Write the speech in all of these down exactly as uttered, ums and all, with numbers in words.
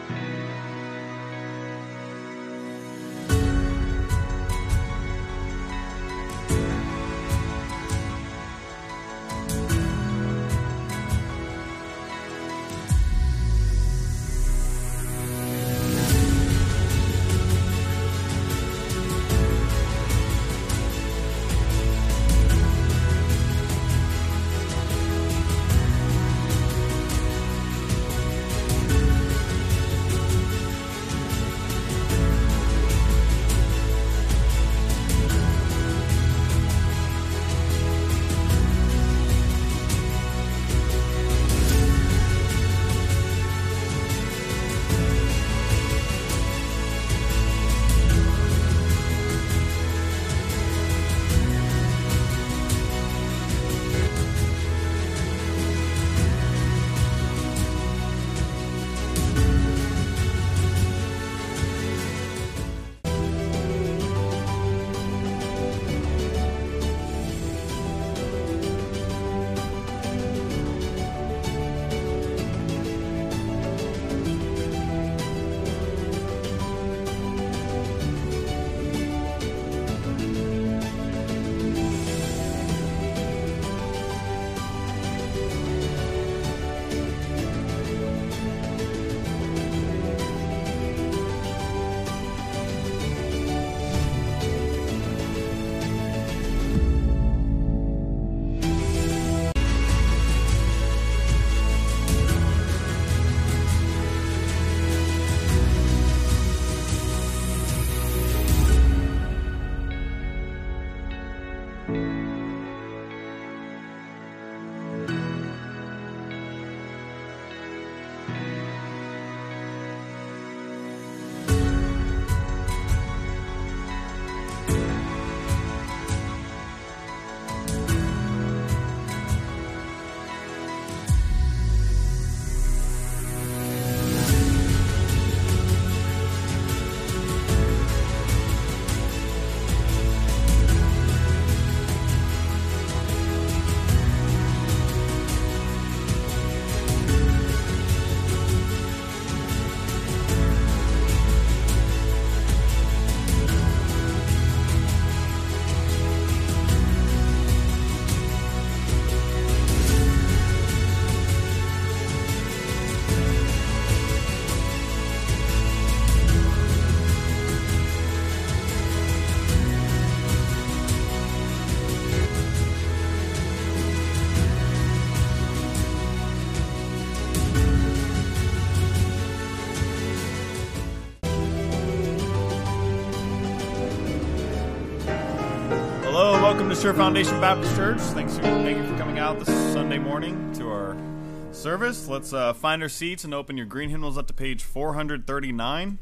Welcome to Sure Foundation Baptist Church. Thanks for, thank you for coming out this Sunday morning to our service. Let's uh, find our seats and open your green hymnals up to page four thirty-nine.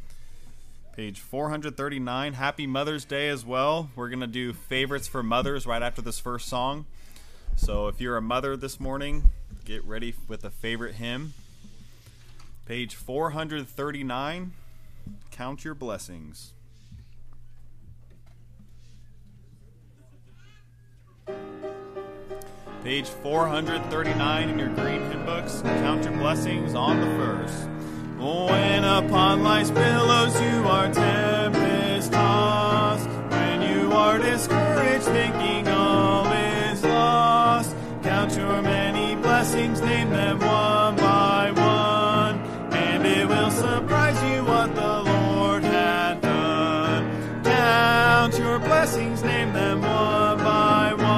Page four thirty-nine. Happy Mother's Day as well. We're going to do favorites for mothers right after this first song. So if you're a mother this morning, get ready with a favorite hymn. Page four thirty-nine. Count Your Blessings. Page four thirty-nine in your green hymn books. Count your blessings on the verse. When upon life's billows you are tempest tossed, when you are discouraged thinking all is lost, count your many blessings, name them one by one, and it will surprise you what the Lord had done. Count your blessings, name them one by one.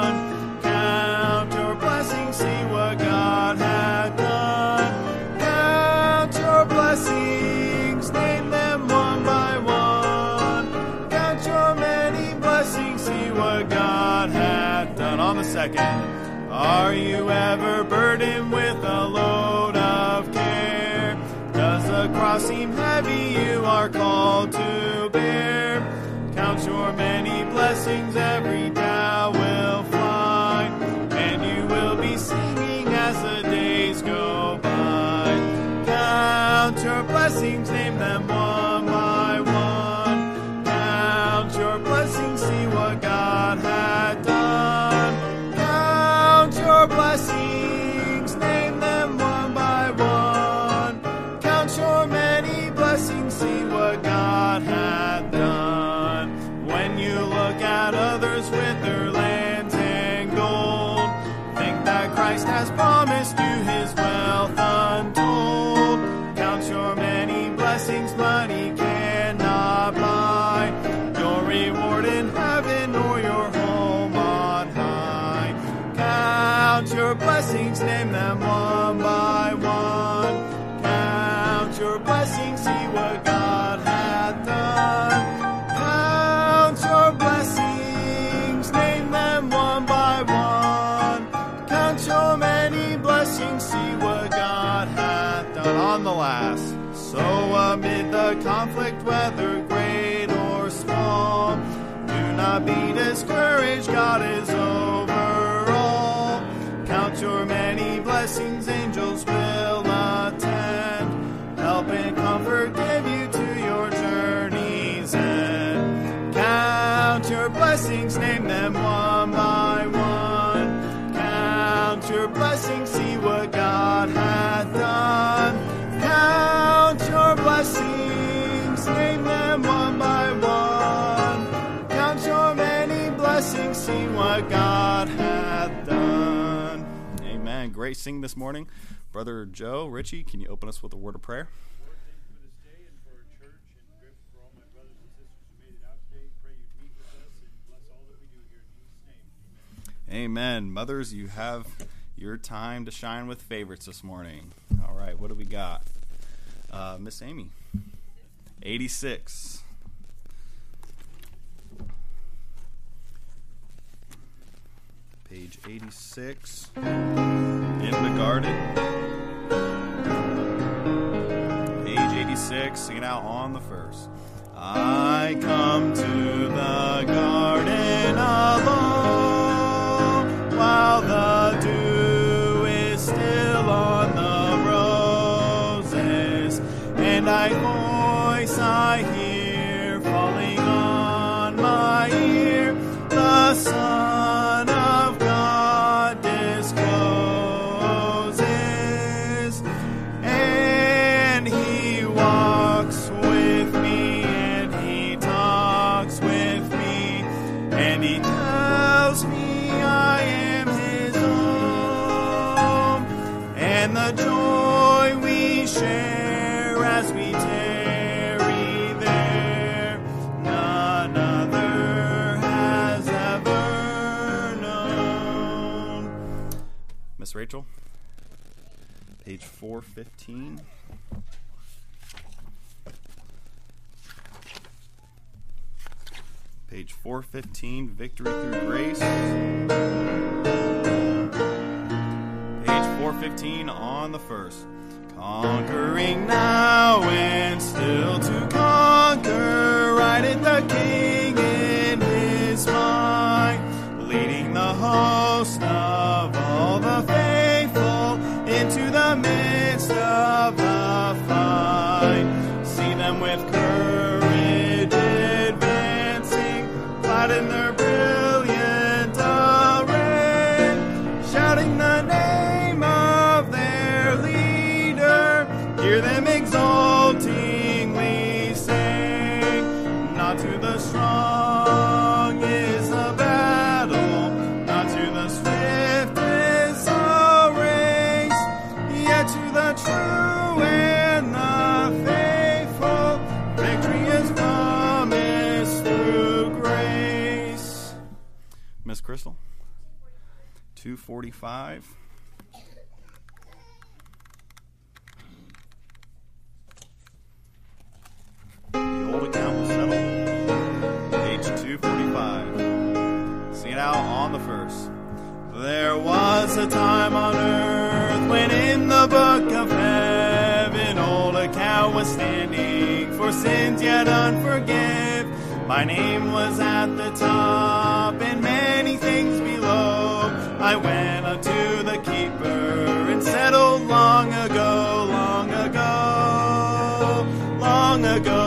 See what God had done. Count your blessings, name them one by one. Count your many blessings, see what God had done. On the second, are you ever burdened with a load of care? Does the cross seem heavy you are called to bear? Count your many blessings, every doubt will fly, and you will be singing as the days go by. Count your blessings, name them one by one. Count your blessings, see what God had done. Count your blessings, name them one by one. Count your blessings money cannot buy, your reward in heaven or your home on high. Count your blessings, name them one by one. Count your blessings, see what God hath done. Count your blessings, name them one by one. Count your many blessings, see what God hath done. On the last. So amid the conflict, whether great or small, do not be discouraged, God is over all. Count your many blessings, angels will attend, help and comfort give you to your journey's end. Count your blessings, name them one by one. Count your blessings, see what God hath done. Count your blessings, name them one by one. Count your many blessings, see what God hath done. Amen. Great sing this morning. Brother Joe, Richie, can you open us with a word of prayer? Lord, thank you for this day and for our church and Griff, for all my brothers and sisters who made it out today. Pray you meet with us and bless all that we do here in Jesus' name. Amen. Amen. Mothers, you have your time to shine with favorites this morning. All right, what do we got? Uh, Miss Amy, eighty-six. Page eighty-six. In the Garden. Page eighty-six, sing it out on the first. I come to the garden alone, while the dew is still on the roses, and I voice I hear falling on my ear, the Son of God discloses, and he walks with me, and he talks with me, and he tells me I am his own, and the joy we share as we tarry there, none other has ever known. Miss Rachel, page four fifteen. Page four fifteen, Victory Through Grace. Page four fifteen on the first. Conquering now and still to conquer, rideth the King in his might, leading the host of all the faithful into the midst of the fight. See them with courage advancing, clad in their brilliant array, shouting the name of their leader. Hear them exultingly sing, not to the strong is the battle, not to the swift is the race, yet to the true and the faithful, victory is promised through grace. Miss Crystal, two forty-five. The old account was settled. Page two forty-five. Sing it out on the first. There was a time on earth when in the book of heaven old account was standing for sins yet unforgiven. My name was at the top and many things below. I went unto the keeper and settled long ago, long ago, long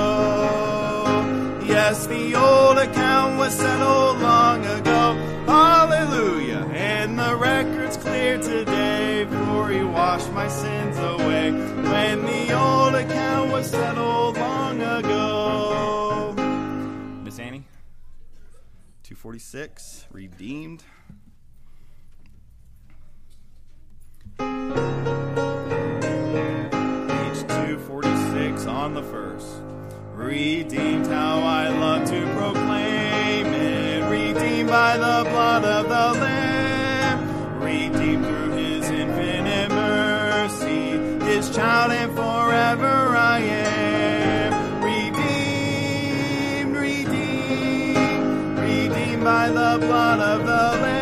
ago. Yes, the old account was settled long ago. Hallelujah. And the record's clear today, for he washed my sins away. When the old account was settled long ago. Miss Annie, two forty-six, redeemed. Page two forty-six. six on the first. Redeemed, how I love to proclaim it. Redeemed by the blood of the Lamb. Redeemed through his infinite mercy. His child and forever I am. Redeemed, redeemed, redeemed by the blood of the Lamb.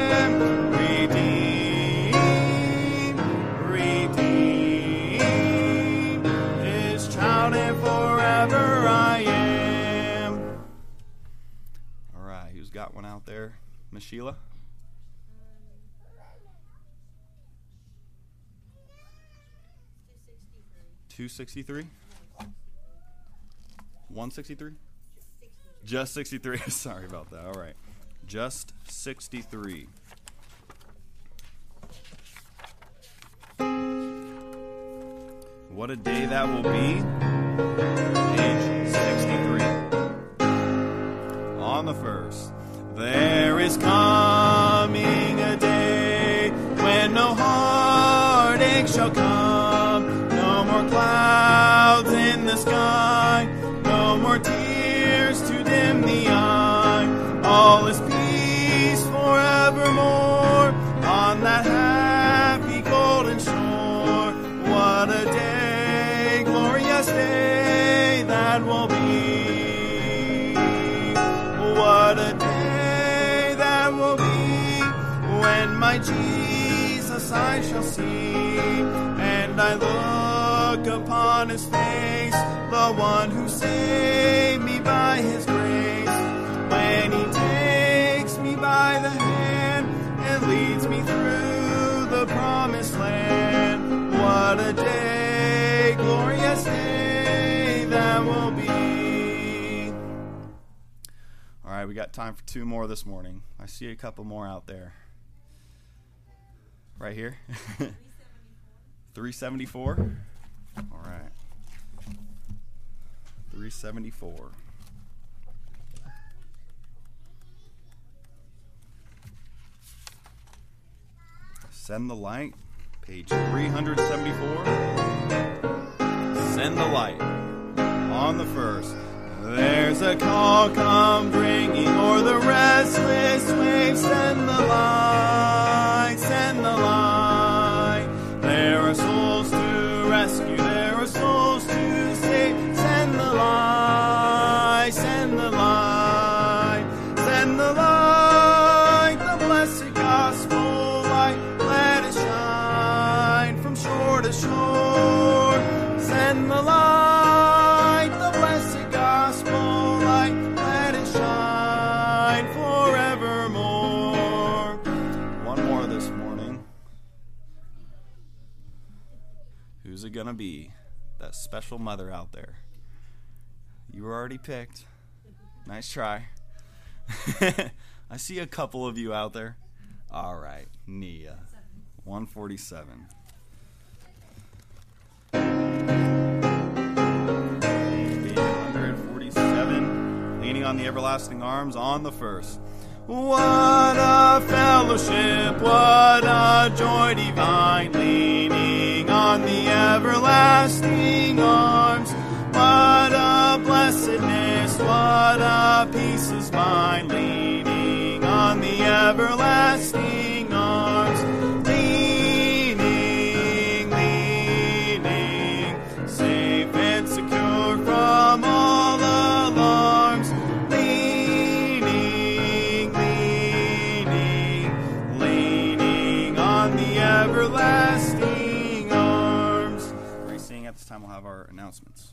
Redeemed, redeemed, his child and forever I am. All right, who's got one out there? Miss Sheila? two sixty-three? one sixty-three? Just sixty-three. Sorry about that. All right. Just sixty-three. What a day that will be. Page sixty-three. On the first. There is coming a day when no heartache shall come. No more clouds in the sky. No more tears to dim the eye. All is peace forevermore on that happy golden shore. What a day, glorious day that will be. What a day that will be when my Jesus I shall see, and I look upon his face, the one who saved me by his grace. When he takes me by the hand and leads me through the promised land. What a day, glorious day that will be. All right, we got time for two more this morning. I see a couple more out there. Right here? three seventy-four? All right. three seventy-four. Send the light, page three seventy-four. Send the light. On the first. There's a call come bringing o'er the restless waves. Send the light, send the light. There are souls to rescue, there are souls to save. Send the light, send the light, send the light, the blessed gospel light. Let it shine from shore to shore. Send the light, the blessed gospel light. Let it shine forevermore. One more this morning. Who's it gonna be? That special mother out there. You were already picked. Nice try. I see a couple of you out there. All right, Nia. one forty-seven. one forty-seven. Leaning on the everlasting arms on the first. What a fellowship, what a joy divine, leaning on the everlasting arms. What a blessedness, what a peace is mine, leaning on the everlasting arms. Leaning, leaning, safe and secure from all alarms. Leaning, leaning, leaning on the everlasting arms. We're singing at this time. We'll have our announcements.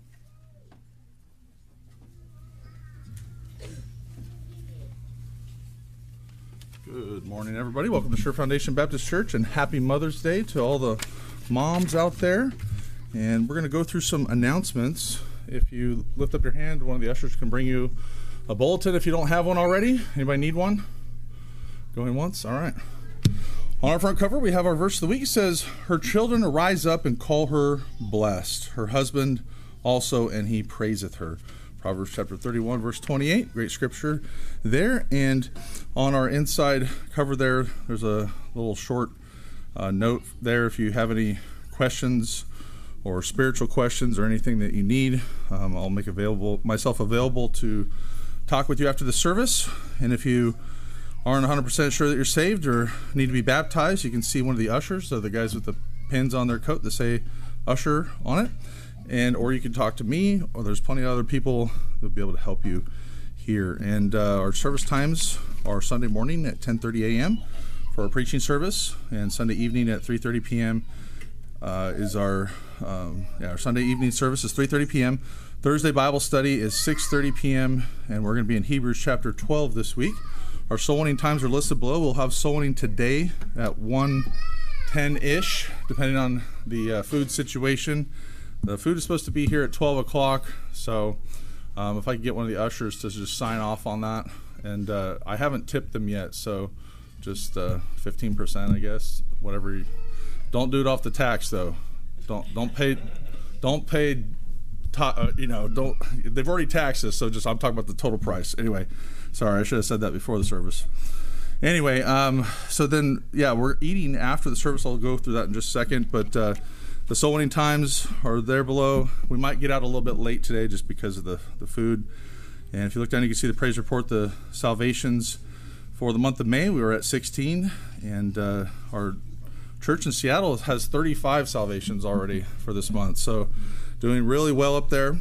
Good morning, everybody. Welcome to Sure Foundation Baptist Church, and happy Mother's Day to all the moms out there. And we're going to go through some announcements. If you lift up your hand, one of the ushers can bring you a bulletin if you don't have one already. Anybody need one? Going once? All right. On our front cover, we have our verse of the week. It says, her children arise up and call her blessed. Her husband also, and he praiseth her. Proverbs chapter thirty-one, verse twenty-eight. Great scripture there. And on our inside cover there, there's a little short uh, note there if you have any questions or spiritual questions or anything that you need, um, I'll make available myself available to talk with you after the service. And if you aren't one hundred percent sure that you're saved or need to be baptized, you can see one of the ushers, so the guys with the pins on their coat that say usher on it, and or you can talk to me, or there's plenty of other people that'll be able to help you here. And uh, our service times are Sunday morning at ten thirty a.m. for our preaching service, and Sunday evening at three thirty p.m. Uh, is our um, yeah, our Sunday evening service is three thirty p.m. Thursday Bible study is six thirty p.m. and we're going to be in Hebrews chapter twelve this week. Our soul winning times are listed below. We'll have soul winning today at one ten-ish, depending on the uh, food situation. The food is supposed to be here at twelve o'clock, so um, if I could get one of the ushers to just sign off on that. And uh, I haven't tipped them yet, so just uh, fifteen percent, I guess, whatever. You, don't do it off the tax, though. Don't don't pay, don't pay, ta- uh, you know, don't. They've already taxed us, so just I'm talking about the total price. Anyway, sorry, I should have said that before the service. Anyway, um, so then, yeah, we're eating after the service. I'll go through that in just a second, but uh, the soul winning times are there below. We might get out a little bit late today just because of the, the food. And if you look down, you can see the praise report, the salvations for the month of May. We were at sixteen, and uh, our church in Seattle has thirty-five salvations already for this month. So doing really well up there,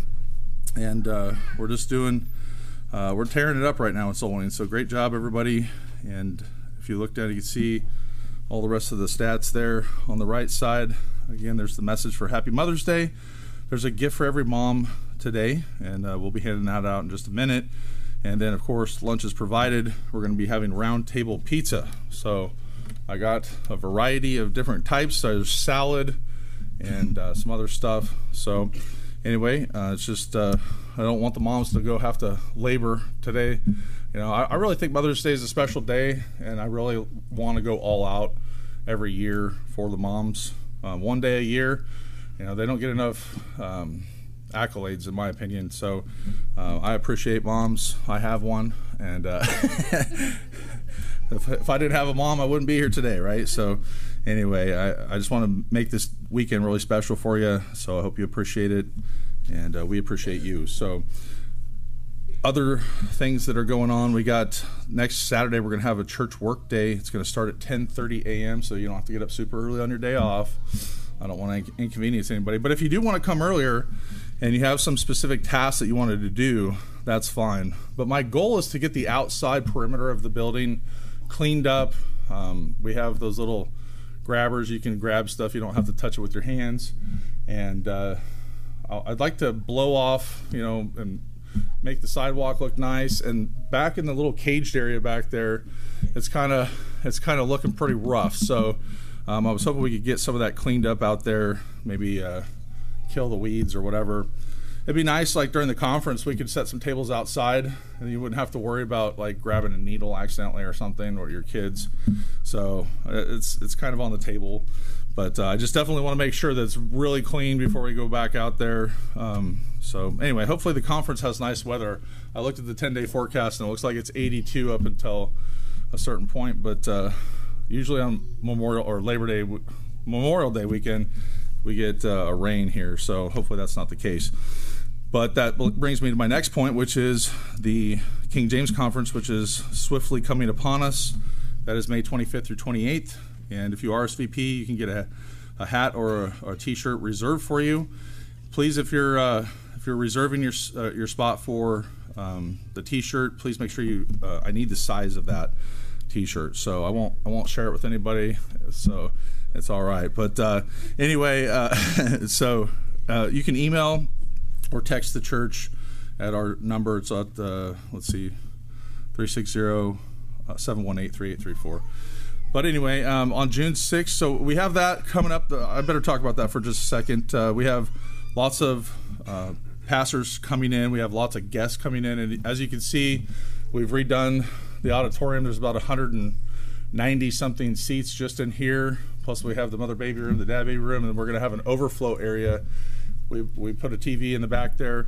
and uh, we're just doing, uh, we're tearing it up right now in soul winning. So great job, everybody. And if you look down, you can see all the rest of the stats there on the right side. Again, there's the message for Happy Mother's Day. There's a gift for every mom today, and uh, we'll be handing that out in just a minute. And then, of course, lunch is provided. We're going to be having round table pizza. So I got a variety of different types. There's salad and uh, some other stuff. So anyway, uh, it's just uh, I don't want the moms to go have to labor today. You know, I, I really think Mother's Day is a special day, and I really want to go all out every year for the moms. Uh, one day a year, you know, they don't get enough um, accolades, in my opinion. So uh, I appreciate moms. I have one, and uh, if, if I didn't have a mom, I wouldn't be here today, right? So anyway, I, I just want to make this weekend really special for you. So I hope you appreciate it, and uh, we appreciate you. So other things that are going on, we got next Saturday we're going to have a church work day. It's going to start at ten thirty a.m. so you don't have to get up super early on your day off. I don't want to inconvenience anybody, but if you do want to come earlier and you have some specific tasks that you wanted to do, that's fine. But my goal is to get the outside perimeter of the building cleaned up. Um, we have those little grabbers. You can grab stuff. You don't have to touch it with your hands. And uh, I'd like to blow off, you know, and make the sidewalk look nice. And back in the little caged area back there, it's kind of it's kind of looking pretty rough. So um, I was hoping we could get some of that cleaned up out there, maybe uh, kill the weeds or whatever. It'd be nice, like during the conference, we could set some tables outside, and you wouldn't have to worry about like grabbing a needle accidentally or something, or your kids. So it's it's kind of on the table. But uh, I just definitely want to make sure that it's really clean before we go back out there. Um, so anyway, hopefully the conference has nice weather. I looked at the ten-day forecast, and it looks like it's eighty-two up until a certain point. But uh, usually on Memorial or Labor Day, Memorial Day weekend, we get uh, a rain here. So hopefully that's not the case. But that brings me to my next point, which is the King James Conference, which is swiftly coming upon us. That is May twenty-fifth through twenty-eighth. And if you R S V P, you can get a, a hat or a, or a T-shirt reserved for you. Please, if you're uh, if you're reserving your uh, your spot for um, the T-shirt, please make sure you. Uh, I need the size of that T-shirt, so I won't I won't share it with anybody. So it's all right. But uh, anyway, uh, so uh, you can email or text the church at our number. It's at uh, let's see, three six zero, seven one eight, three eight three four. But anyway, um, on June sixth, so we have that coming up. I better talk about that for just a second. Uh, we have lots of uh, pastors coming in. We have lots of guests coming in. And as you can see, we've redone the auditorium. There's about one hundred ninety-something seats just in here. Plus we have the mother baby room, the dad baby room, and we're going to have an overflow area. We we put a T V in the back there.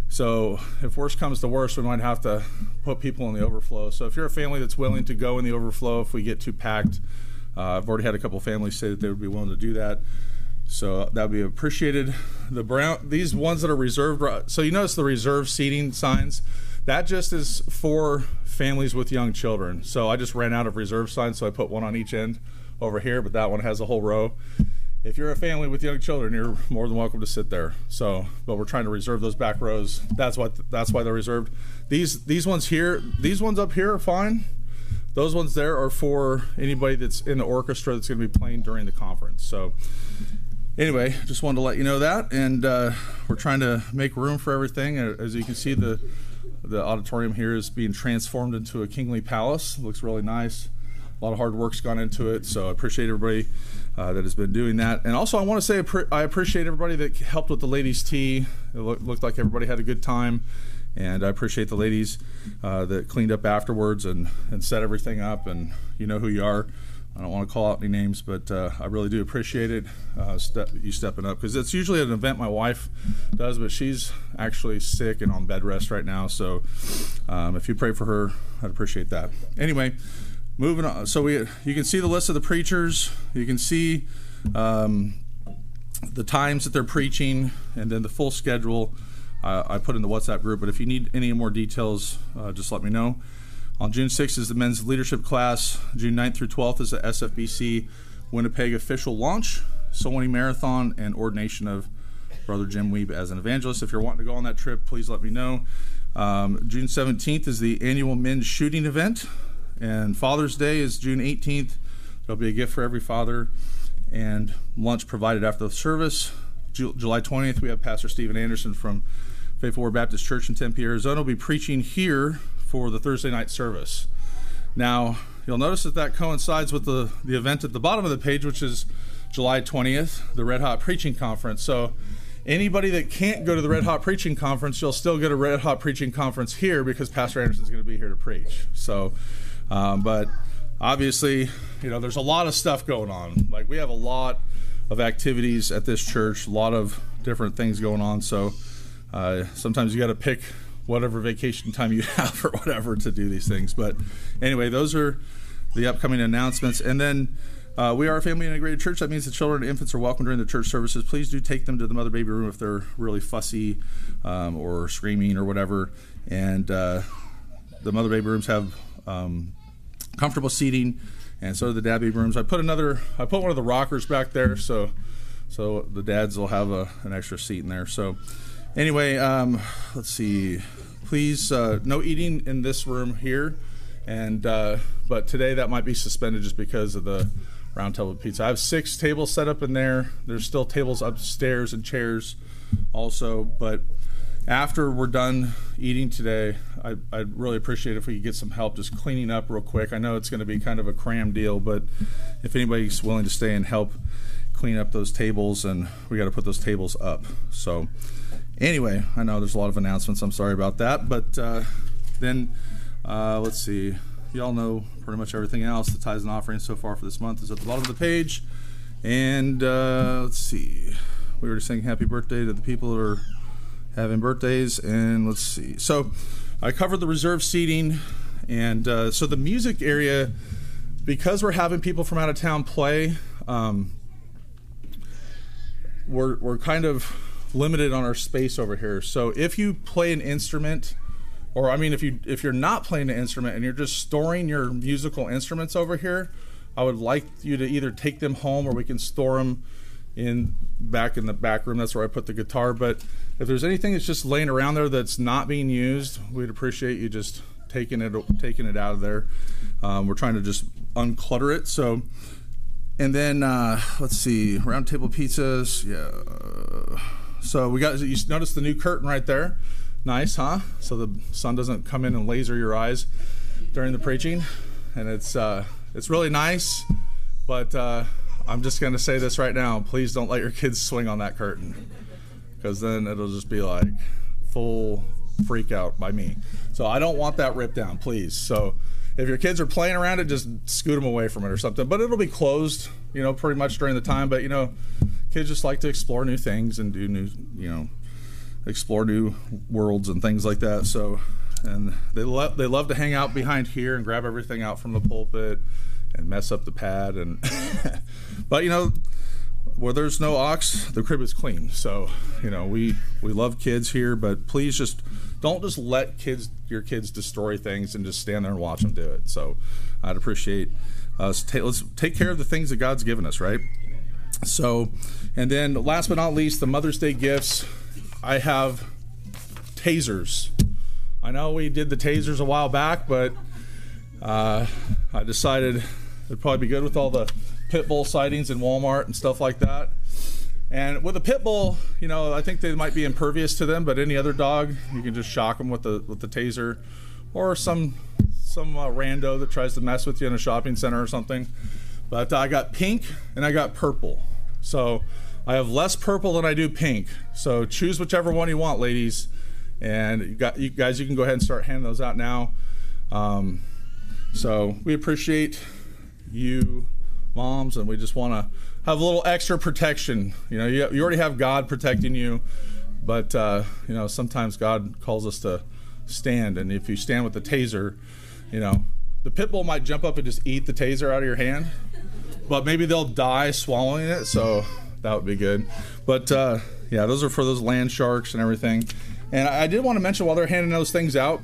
So if worst comes to worst, we might have to put people in the overflow. So if you're a family that's willing to go in the overflow, if we get too packed, uh, I've already had a couple families say that they would be willing to do that. So that would be appreciated. The brown, these ones that are reserved, so you notice the reserved seating signs, that just is for families with young children. So I just ran out of reserve signs, so I put one on each end over here, but that one has a whole row. If you're a family with young children, you're more than welcome to sit there. So, but we're trying to reserve those back rows. That's what, that's why they're reserved. These, these ones here, these ones up here are fine. Those ones there are for anybody that's in the orchestra that's going to be playing during the conference. So anyway, just wanted to let you know that, and uh, we're trying to make room for everything. As you can see, the the auditorium here is being transformed into a kingly palace. It looks really nice. A lot of hard work's gone into it, so I appreciate everybody uh, that has been doing that. And also, I want to say I appreciate everybody that helped with the ladies' tea. It look, looked like everybody had a good time, and I appreciate the ladies uh, that cleaned up afterwards and, and set everything up, and you know who you are. I don't want to call out any names, but uh, I really do appreciate it, uh, step, you stepping up, because it's usually an event my wife does, but she's actually sick and on bed rest right now, so um, if you pray for her, I'd appreciate that. Anyway, moving on. So we, you can see the list of the preachers, you can see um, the times that they're preaching, and then the full schedule uh, I put in the WhatsApp group, but if you need any more details, uh, just let me know. On June sixth is the men's leadership class. June ninth through twelfth is the S F B C Winnipeg official launch, soul winning marathon, and ordination of Brother Jim Weeb as an evangelist. If you're wanting to go on that trip, please let me know. Um, June seventeenth is the annual men's shooting event, and Father's Day is June eighteenth. There'll be a gift for every father, and lunch provided after the service. Ju- July twentieth, we have Pastor Stephen Anderson from Faithful Word Baptist Church in Tempe, Arizona. Will be preaching here for the Thursday night service. Now, you'll notice that that coincides with the, the event at the bottom of the page, which is July twentieth, the Red Hot Preaching Conference. So anybody that can't go to the Red Hot Preaching Conference, you'll still get a Red Hot Preaching Conference here because Pastor Anderson's going to be here to preach. So, um, but obviously, you know, there's a lot of stuff going on. Like, we have a lot of activities at this church, a lot of different things going on. So uh, sometimes you got to pick whatever vacation time you have or whatever to do these things. But anyway, those are the upcoming announcements. And then uh, we are a family integrated church. That means the children and infants are welcome during the church services. Please do take them to the mother baby room if they're really fussy um, or screaming or whatever. And uh, the mother baby rooms have um, comfortable seating, and so do the dad baby rooms. I put another, I put one of the rockers back there, so so the dads will have a, an extra seat in there. So anyway, um, let's see. Please, uh, no eating in this room here, and uh, but today that might be suspended just because of the round table pizza. I have six tables set up in there. There's still tables upstairs and chairs also, but after we're done eating today, I, I'd really appreciate if we could get some help just cleaning up real quick. I know it's going to be kind of a cram deal, but if anybody's willing to stay and help clean up those tables, and we got to put those tables up. So anyway, I know there's a lot of announcements. I'm sorry about that. But uh, then, uh, let's see. Y'all know pretty much everything else. The tithes and offerings so far for this month is at the bottom of the page. And uh, let's see. We were just saying happy birthday to the people that are having birthdays. And let's see. So I covered the reserved seating. And uh, so the music area, because we're having people from out of town play, um, we're we're kind of limited on our space over here. So if you play an instrument, or I mean if you if you're not playing an instrument and you're just storing your musical instruments over here, I would like you to either take them home, or we can store them in back in the back room. That's where I put the guitar. But if there's anything that's just laying around there that's not being used, we'd appreciate you just taking it taking it out of there. Um, we're trying to just unclutter it. So and then uh, let's see, round table pizzas. Yeah. So we got, you notice the new curtain right there. Nice, huh? So the sun doesn't come in and laser your eyes during the preaching. And it's uh, it's really nice, but uh, I'm just going to say this right now. Please don't let your kids swing on that curtain, because then it'll just be like full freak out by me. So I don't want that ripped down, please. So if your kids are playing around it, just scoot them away from it or something. But it'll be closed, you know, pretty much during the time. But, you know, kids just like to explore new things and do new, you know, explore new worlds and things like that. So, and they love they love to hang out behind here and grab everything out from the pulpit and mess up the pad. And but, you know, where there's no ox, the crib is clean. So, you know, we, we love kids here, but please just don't just let kids, your kids destroy things and just stand there and watch them do it. So I'd appreciate us. Ta- let's take care of the things that God's given us, right? So, and then last but not least, the Mother's Day gifts. I have tasers. I know we did the tasers a while back, but uh, I decided it'd probably be good with all the pit bull sightings in Walmart and stuff like that. And with a pit bull, you know, I think they might be impervious to them, but any other dog, you can just shock them with the with the taser, or some some uh, rando that tries to mess with you in a shopping center or something. But I got pink and I got purple. So I have less purple than I do pink. So choose whichever one you want, ladies. And you got you guys, you can go ahead and start handing those out now. Um, so we appreciate you, moms, and we just want to have a little extra protection. You know, you, you already have God protecting you, but uh, you know, sometimes God calls us to stand. And if you stand with the taser, you know, the pit bull might jump up and just eat the taser out of your hand, but maybe they'll die swallowing it. So that would be good. But uh, yeah, those are for those land sharks and everything. And I did want to mention, while they're handing those things out,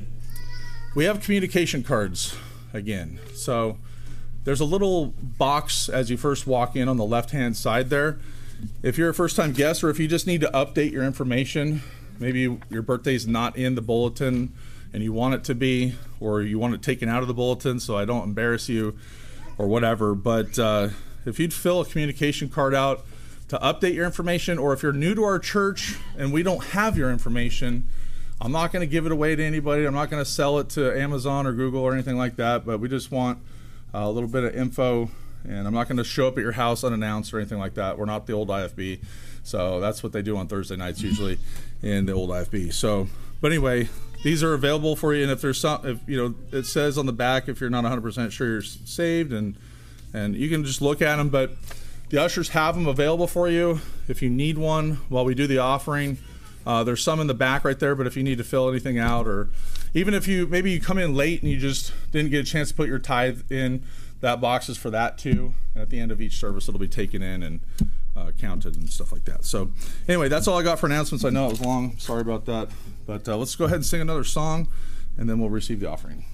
we have communication cards again. So there's a little box as you first walk in on the left-hand side there. If you're a first-time guest, or if you just need to update your information, maybe your birthday's not in the bulletin and you want it to be, or you want it taken out of the bulletin so I don't embarrass you or whatever. But uh, if you'd fill a communication card out to update your information, or if you're new to our church and we don't have your information, I'm not going to give it away to anybody. I'm not going to sell it to Amazon or Google or anything like that, but we just want a little bit of info, and I'm not going to show up at your house unannounced or anything like that. We're not the old I F B, so that's what they do on Thursday nights usually in the old I F B. So, but anyway, these are available for you, and if there's some, if you know, it says on the back if you're not one hundred percent sure you're saved, and and you can just look at them, but the ushers have them available for you if you need one while we do the offering. Uh, there's some in the back right there, but if you need to fill anything out, or even if you maybe you come in late and you just didn't get a chance to put your tithe in, that box is for that too. And at the end of each service, it'll be taken in and uh, counted and stuff like that. So anyway, that's all I got for announcements. I know it was long. Sorry about that. But uh, let's go ahead and sing another song, and then we'll receive the offering.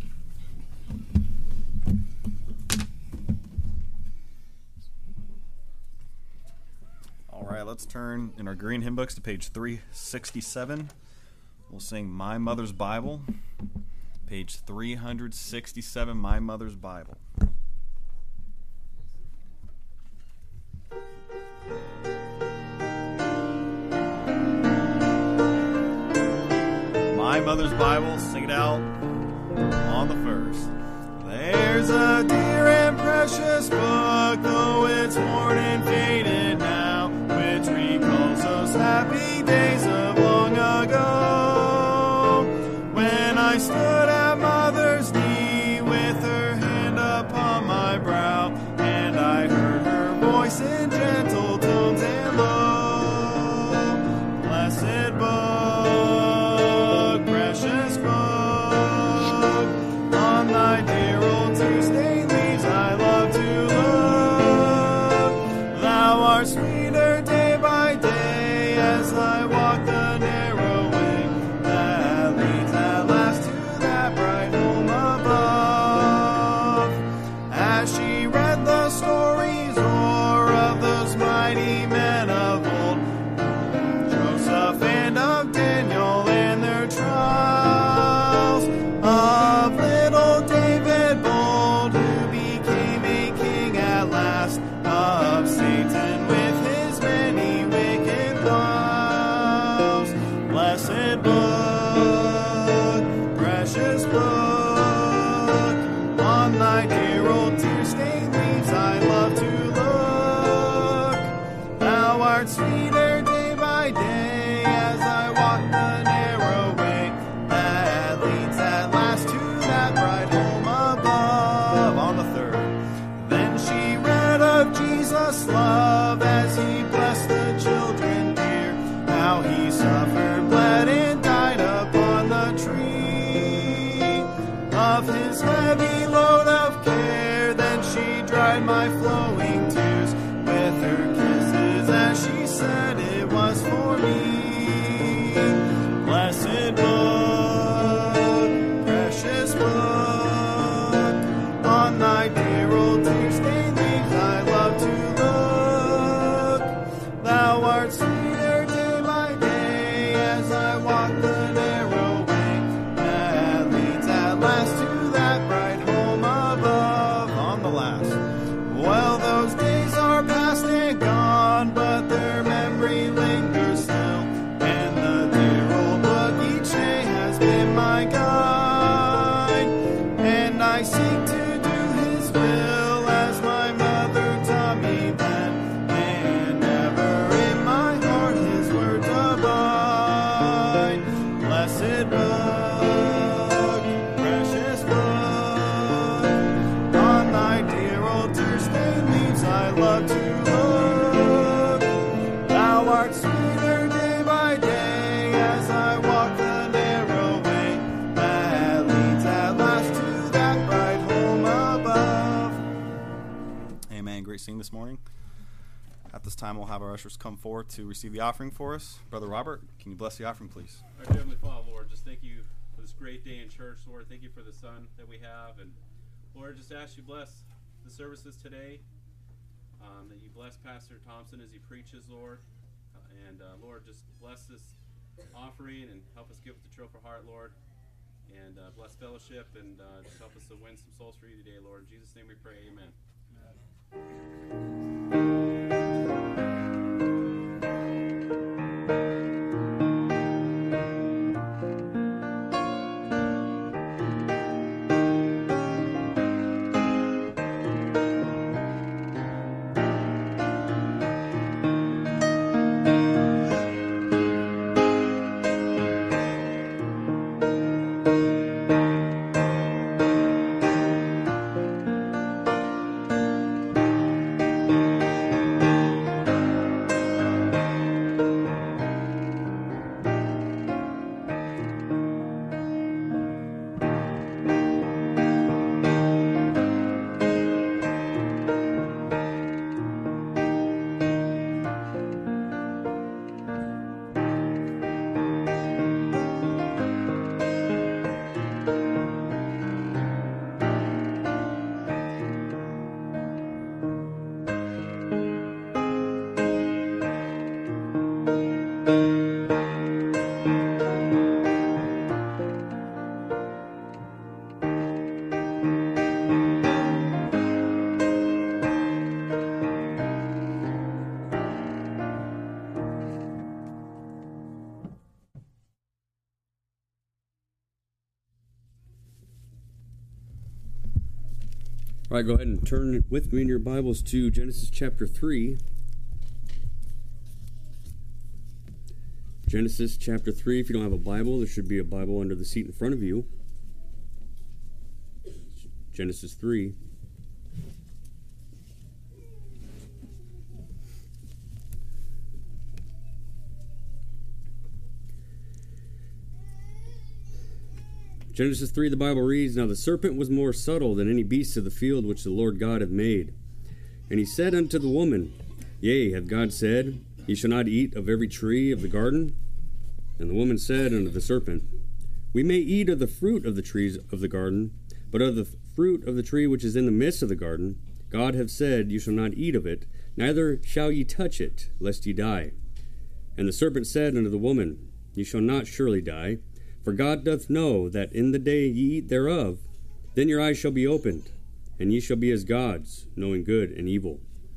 All right, let's turn in our green hymn books to page three sixty-seven. We'll sing My Mother's Bible, page three sixty-seven, My Mother's Bible. My Mother's Bible, sing it out on the first. There's a dear and precious book, though it's worn and faded now, which recalls those happy days of long ago, when I stood at Mother's knee with her hand upon my brow, and I heard her voice in gentle tones and low. Blessed book, precious book, on thy dear old Tuesday leaves I love to look. Thou art sweeter day by day as I walk the narrow way that leads at last to that bright home above. As she read the stories o'er of those mighty men of old, Joseph and of Daniel and their trials, of little David bold who became a king at last, of Satan with his many wicked wiles. Blessed book, precious book, on thy dear old Tuesday leaves I love to look. Thou art sweeter day by day as I walk the narrow way that leads at last to that bright home above. On the third, then she read of Jesus' love as he blessed the children dear, how he suffered, bled, and died upon the tree. Of his heavy load of care, then she dried my flowing tears with her sing this morning. At this time, we'll have our ushers come forward to receive the offering for us. Brother Robert, can you bless the offering, please? Our Heavenly Father, Lord, just thank you for this great day in church, Lord. Thank you for the sun that we have. And, Lord, just ask you bless the services today, um, that you bless Pastor Thompson as he preaches, Lord. Uh, and, uh, Lord, just bless this offering and help us give it the trophy heart, Lord. And uh, bless fellowship and uh, just help us to win some souls for you today, Lord. In Jesus' name we pray, amen. Amen. All right, go ahead and turn with me in your Bibles to Genesis chapter three. Genesis chapter three. If you don't have a Bible, there should be a Bible under the seat in front of you. Genesis three. Genesis three, the Bible reads, Now the serpent was more subtle than any beast of the field which the Lord God hath made. And he said unto the woman, Yea, hath God said, Ye shall not eat of every tree of the garden? And the woman said unto the serpent, We may eat of the fruit of the trees of the garden, but of the fruit of the tree which is in the midst of the garden, God hath said, You shall not eat of it, neither shall ye touch it, lest ye die. And the serpent said unto the woman, Ye shall not surely die. For God doth know that in the day ye eat thereof, then your eyes shall be opened, and ye shall be as gods, knowing good and evil.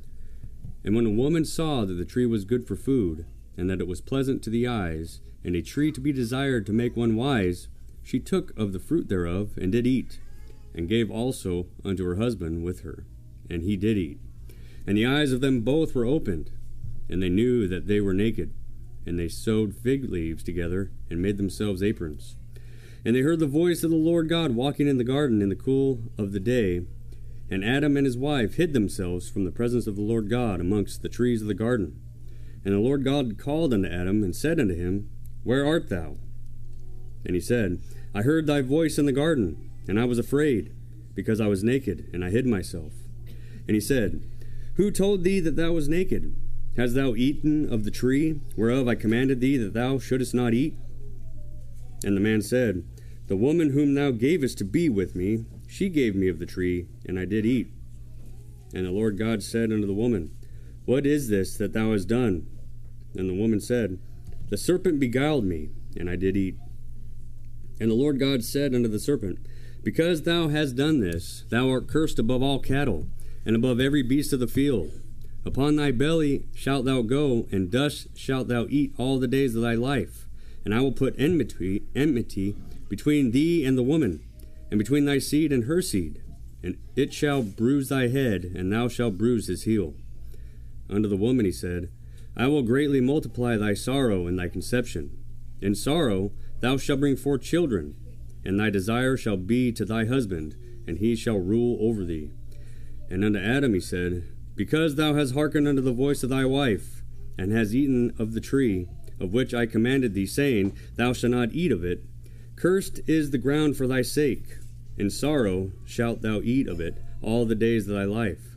And when a woman saw that the tree was good for food, and that it was pleasant to the eyes, and a tree to be desired to make one wise, she took of the fruit thereof, and did eat, and gave also unto her husband with her, and he did eat. And the eyes of them both were opened, and they knew that they were naked. And they sewed fig leaves together, and made themselves aprons. And they heard the voice of the Lord God walking in the garden in the cool of the day. And Adam and his wife hid themselves from the presence of the Lord God amongst the trees of the garden. And the Lord God called unto Adam, and said unto him, Where art thou? And he said, I heard thy voice in the garden, and I was afraid, because I was naked, and I hid myself. And he said, Who told thee that thou wast naked? Hast thou eaten of the tree, whereof I commanded thee that thou shouldest not eat? And the man said, The woman whom thou gavest to be with me, she gave me of the tree, and I did eat. And the Lord God said unto the woman, What is this that thou hast done? And the woman said, The serpent beguiled me, and I did eat. And the Lord God said unto the serpent, Because thou hast done this, thou art cursed above all cattle, and above every beast of the field. Upon thy belly shalt thou go, and dust shalt thou eat all the days of thy life. And I will put enmity, enmity between thee and the woman, and between thy seed and her seed. And it shall bruise thy head, and thou shalt bruise his heel. Unto the woman he said, I will greatly multiply thy sorrow and thy conception. In sorrow thou shalt bring forth children, and thy desire shall be to thy husband, and he shall rule over thee. And unto Adam he said, Because thou hast hearkened unto the voice of thy wife, and hast eaten of the tree, of which I commanded thee, saying, Thou shalt not eat of it, cursed is the ground for thy sake. In sorrow shalt thou eat of it all the days of thy life.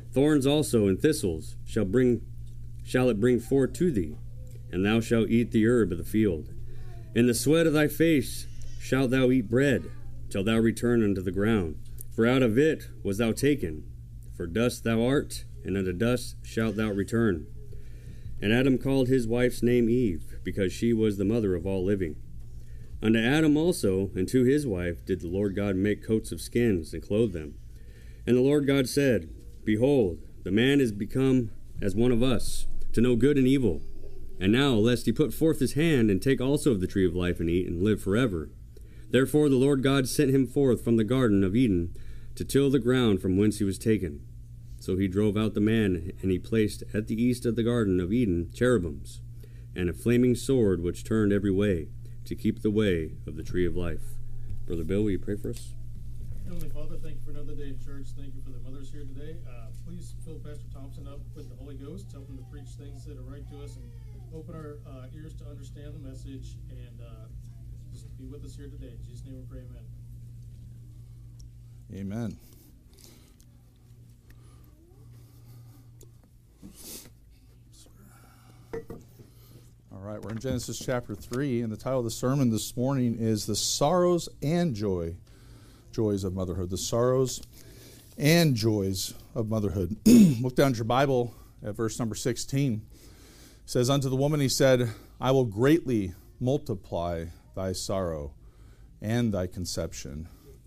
Thorns also and thistles shall bring shall it bring forth to thee, and thou shalt eat the herb of the field. In the sweat of thy face shalt thou eat bread, till thou return unto the ground. For out of it was thou taken. For dust thou art, and unto dust shalt thou return. And Adam called his wife's name Eve, because she was the mother of all living. Unto Adam also, and to his wife, did the Lord God make coats of skins, and clothe them. And the Lord God said, Behold, the man is become as one of us, to know good and evil. And now, lest he put forth his hand, and take also of the tree of life, and eat, and live forever. Therefore the Lord God sent him forth from the garden of Eden, to till the ground from whence he was taken. So he drove out the man, and he placed at the east of the garden of Eden cherubims, and a flaming sword which turned every way, to keep the way of the tree of life. Brother Bill, will you pray for us? Heavenly Father, thank you for another day in church. Thank you for the mothers here today. Uh, please fill Pastor Thompson up with the Holy Ghost. Help him to preach things that are right to us, and open our uh, ears to understand the message, and uh, just be with us here today. In Jesus' name we pray, amen. Amen. All right, we're in Genesis chapter three, and the title of the sermon this morning is The Sorrows and Joy, Joys of Motherhood. The Sorrows and Joys of Motherhood. Look down at your Bible at verse number sixteen. It says, Unto the woman he said, I will greatly multiply thy sorrow and thy conception.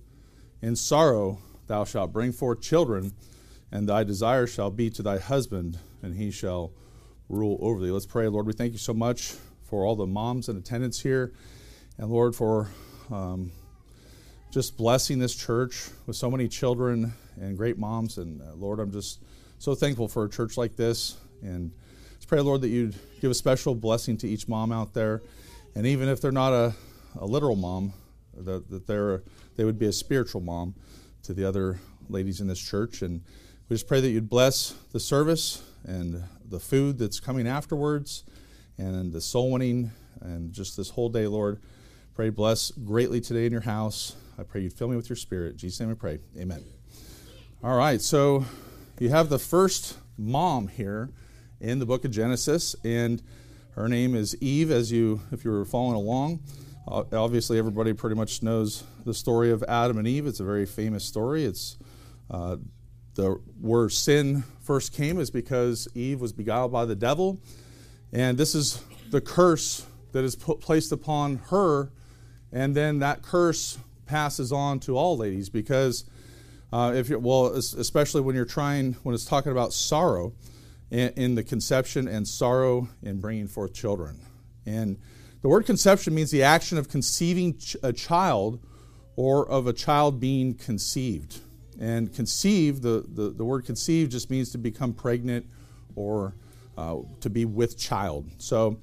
In sorrow thou shalt bring forth children, and thy desire shall be to thy husband, and he shall rule over thee. Let's pray. Lord, we thank you so much for all the moms in attendance here, and Lord, for um, just blessing this church with so many children and great moms. And uh, Lord, I'm just so thankful for a church like this. And let's pray, Lord, that you'd give a special blessing to each mom out there, and even if they're not a, a literal mom, that, that they're they would be a spiritual mom to the other ladies in this church. And we just pray that you'd bless the service and the food that's coming afterwards, and the soul winning, and just this whole day, Lord. Pray bless greatly today in your house. I pray you'd fill me with your spirit. In Jesus' name we pray. Amen. All right, so you have the first mom here in the book of Genesis, and her name is Eve, as you, if you were following along. Uh, obviously, everybody pretty much knows the story of Adam and Eve. It's a very famous story. It's uh, the where sin first came is because Eve was beguiled by the devil, and this is the curse that is put, placed upon her, and then that curse passes on to all ladies, because uh, if you're, well, especially when you're trying, when it's talking about sorrow in, in the conception and sorrow in bringing forth children. And the word conception means the action of conceiving ch- a child, or of a child being conceived. And conceive, the, the, the word conceive just means to become pregnant, or uh, to be with child. So,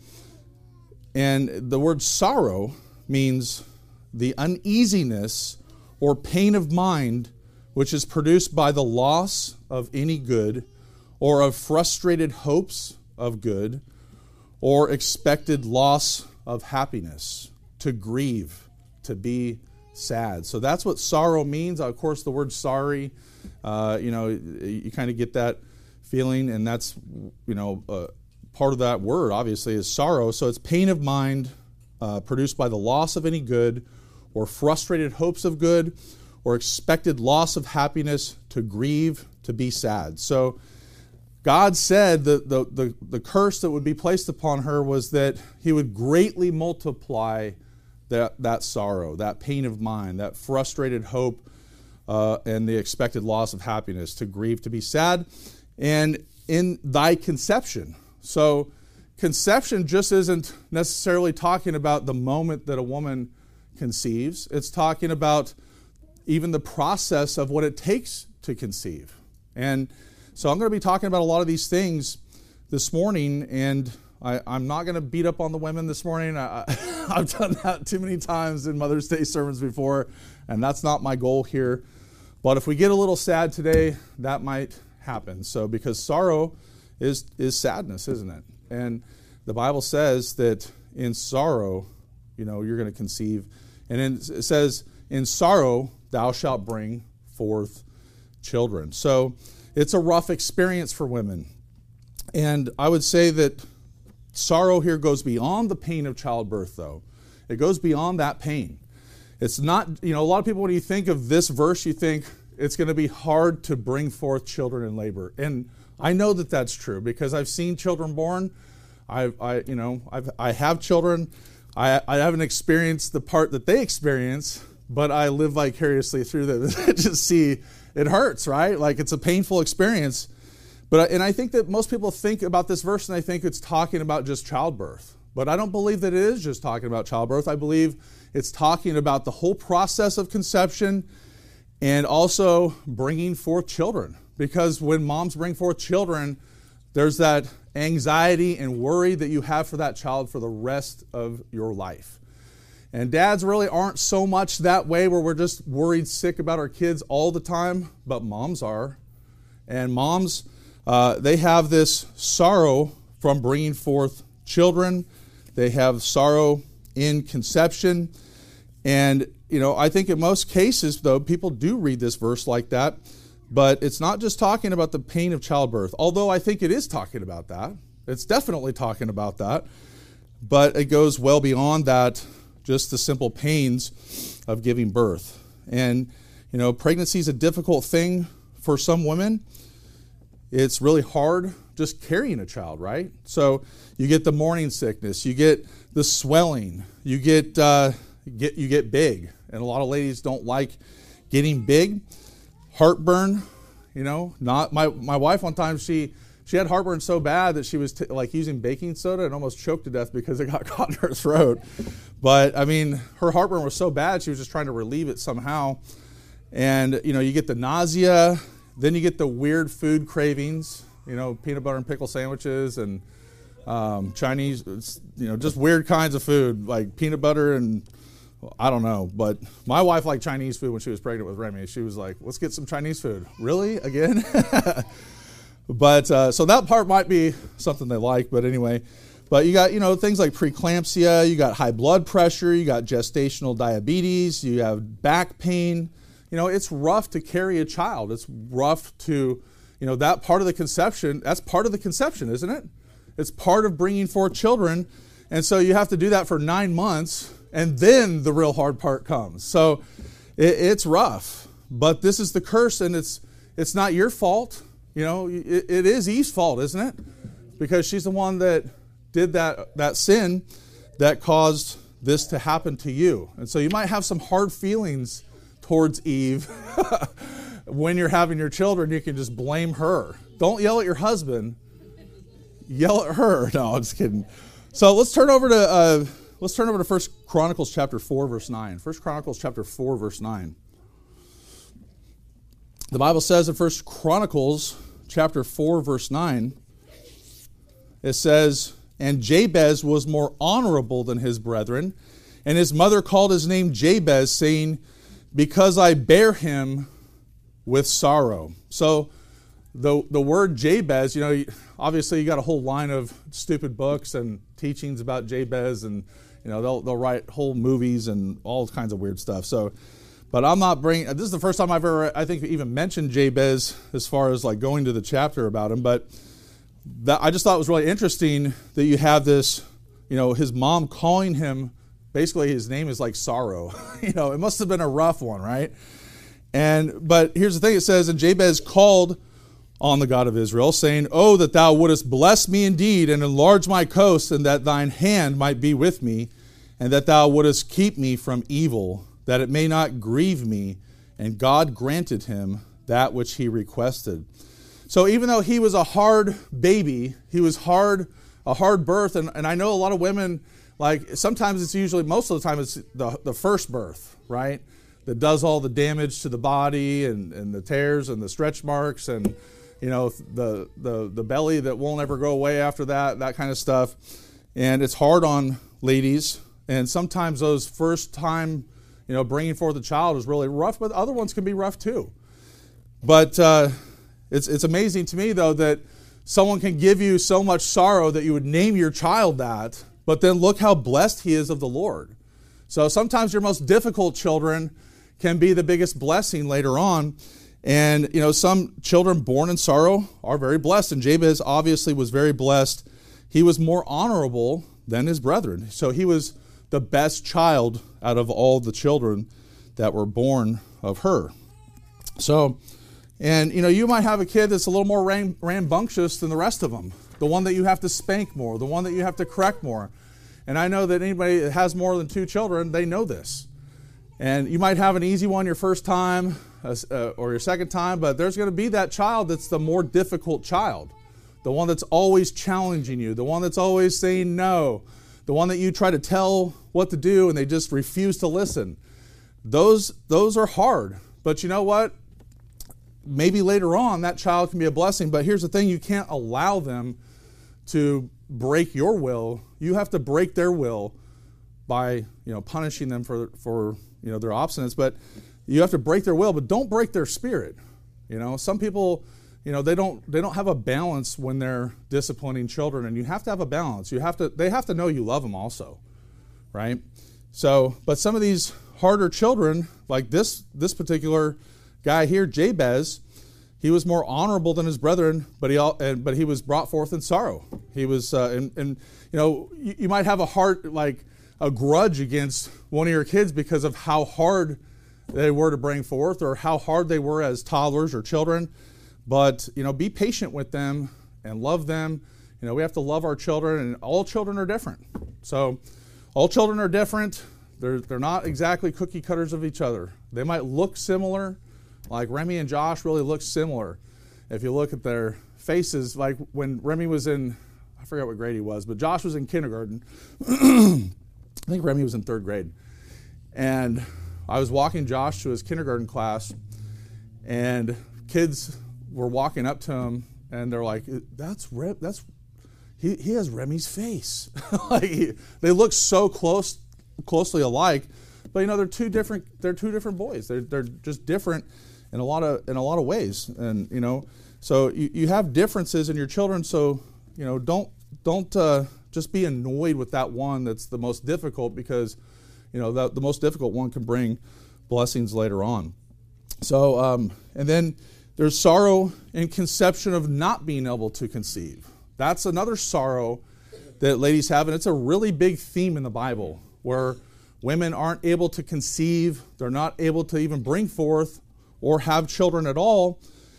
and the word sorrow means the uneasiness or pain of mind which is produced by the loss of any good, or of frustrated hopes of good, or expected loss of happiness. To grieve, to be sad. So that's what sorrow means. Of course, the word sorry, uh, you know, you kind of get that feeling, and that's, you know, uh, part of that word, obviously, is sorrow. So it's pain of mind uh, produced by the loss of any good, or frustrated hopes of good, or expected loss of happiness. To grieve, to be sad. So God said that the, the, the curse that would be placed upon her was that he would greatly multiply that, that sorrow, that pain of mind, that frustrated hope, uh, and the expected loss of happiness. To grieve, to be sad. And in thy conception. So conception just isn't necessarily talking about the moment that a woman conceives. It's talking about even the process of what it takes to conceive. And so I'm going to be talking about a lot of these things this morning, and I, I'm not going to beat up on the women this morning. I, I've done that too many times in Mother's Day sermons before, and that's not my goal here. But if we get a little sad today, that might happen. So because sorrow is is sadness, isn't it? And the Bible says that in sorrow, you know, you're going to conceive. And in, it says, in sorrow thou shalt bring forth children. So it's a rough experience for women. And I would say that sorrow here goes beyond the pain of childbirth, though. It goes beyond that pain. It's not, you know, a lot of people, when you think of this verse, you think it's going to be hard to bring forth children in labor. And I know that that's true because I've seen children born. I, I you know, I've, I have children. I, I haven't experienced the part that they experience, but I live vicariously through them. I just see it hurts, right? Like it's a painful experience. But and I think that most people think about this verse and they think it's talking about just childbirth. But I don't believe that it is just talking about childbirth. I believe it's talking about the whole process of conception and also bringing forth children. Because when moms bring forth children, there's that anxiety and worry that you have for that child for the rest of your life. And dads really aren't so much that way where we're just worried sick about our kids all the time, but moms are. And moms, uh, they have this sorrow from bringing forth children. They have sorrow in conception. And, you know, I think in most cases, though, people do read this verse like that. But it's not just talking about the pain of childbirth, although I think it is talking about that. It's definitely talking about that. But it goes well beyond that, just the simple pains of giving birth. And, you know, pregnancy is a difficult thing for some women. It's really hard just carrying a child, right? So you get the morning sickness, you get the swelling, you get, uh, get you get big. And a lot of ladies don't like getting big. Heartburn, you know, not my my wife one time, she she had heartburn so bad that she was t- like using baking soda and almost choked to death because it got caught in her throat. But I mean, her heartburn was so bad, she was just trying to relieve it somehow. And, you know, you get the nausea, then you get the weird food cravings, you know, peanut butter and pickle sandwiches and um, Chinese, you know, just weird kinds of food like peanut butter and I don't know, but my wife liked Chinese food when she was pregnant with Remy. She was like, let's get some Chinese food. Really? Again? But, uh, so that part might be something they like, but anyway. But you got, you know, things like preeclampsia, you got high blood pressure, you got gestational diabetes, you have back pain. You know, it's rough to carry a child. It's rough to, you know, that part of the conception, that's part of the conception, isn't it? It's part of bringing forth children. And so you have to do that for nine months. And then the real hard part comes. So it, it's rough, but this is the curse, and it's it's not your fault. You know, it, it is Eve's fault, isn't it? Because she's the one that did that that sin that caused this to happen to you. And so you might have some hard feelings towards Eve when you're having your children. You can just blame her. Don't yell at your husband. Yell at her. No, I'm just kidding. So let's turn over to. Uh, Let's turn over to First Chronicles chapter four, verse nine. First Chronicles chapter four, verse nine. The Bible says in First Chronicles chapter four, verse nine, it says, "And Jabez was more honorable than his brethren, and his mother called his name Jabez, saying, because I bear him with sorrow." So the the word Jabez, you know, obviously you got a whole line of stupid books and teachings about Jabez, and you know, they'll they'll write whole movies and all kinds of weird stuff. So, but I'm not bringing, this is the first time I've ever, I think, even mentioned Jabez as far as like going to the chapter about him. But that, I just thought it was really interesting that you have this, you know, his mom calling him, basically his name is like sorrow. You know, it must have been a rough one, right? And, but here's the thing, it says, "And Jabez called on the God of Israel, saying, Oh, that thou wouldest bless me indeed, and enlarge my coast, and that thine hand might be with me, and that thou wouldest keep me from evil, that it may not grieve me. And God granted him that which he requested." So even though he was a hard baby, he was hard, a hard birth, and, and I know a lot of women, like sometimes it's usually, most of the time it's the, the first birth, right? That does all the damage to the body and, and the tears and the stretch marks and you know, the, the the belly that won't ever go away after that, that kind of stuff. And it's hard on ladies. And sometimes those first time, you know, bringing forth a child is really rough, but other ones can be rough too. But uh, it's it's amazing to me, though, that someone can give you so much sorrow that you would name your child that, but then look how blessed he is of the Lord. So sometimes your most difficult children can be the biggest blessing later on. And, you know, some children born in sorrow are very blessed, and Jabez obviously was very blessed. He was more honorable than his brethren. So he was the best child out of all the children that were born of her. So, and, you know, you might have a kid that's a little more ram- rambunctious than the rest of them, the one that you have to spank more, the one that you have to correct more. And I know that anybody that has more than two children, they know this. And you might have an easy one your first time uh, or your second time, but there's going to be that child that's the more difficult child, the one that's always challenging you, the one that's always saying no, the one that you try to tell what to do and they just refuse to listen. Those, those are hard. But you know what? Maybe later on that child can be a blessing, but here's the thing, you can't allow them to break your will. You have to break their will by, you know, punishing them for, for you know, their obstinance, but you have to break their will, but don't break their spirit. You know, some people, you know, they don't they don't have a balance when they're disciplining children, and you have to have a balance. You have to they have to know you love them also, right? So, but some of these harder children, like this this particular guy here, Jabez, he was more honorable than his brethren, but he all, and, but he was brought forth in sorrow. He was, uh, and, and you know, you, you might have a heart like a grudge against one of your kids because of how hard they were to bring forth, or how hard they were as toddlers or children. But, you know, be patient with them and love them. You know, we have to love our children, and all children are different. So all children are different. They're, they're not exactly cookie cutters of each other. They might look similar, like Remy and Josh really look similar. If you look at their faces, like when Remy was in, I forget what grade he was, but Josh was in kindergarten. I think Remy was in third grade. And I was walking Josh to his kindergarten class, and kids were walking up to him, and they're like, that's Rem, that's he, he has Remy's face. Like he, they look so close closely alike, but you know, they're two different they're two different boys. They're they're just different in a lot of in a lot of ways. And you know, so you, you have differences in your children, so you know, don't don't uh, just be annoyed with that one that's the most difficult, because you know, the, the most difficult one can bring blessings later on. So, um, and then there's sorrow in conception of not being able to conceive. That's another sorrow that ladies have, and it's a really big theme in the Bible, where women aren't able to conceive, they're not able to even bring forth or have children at all.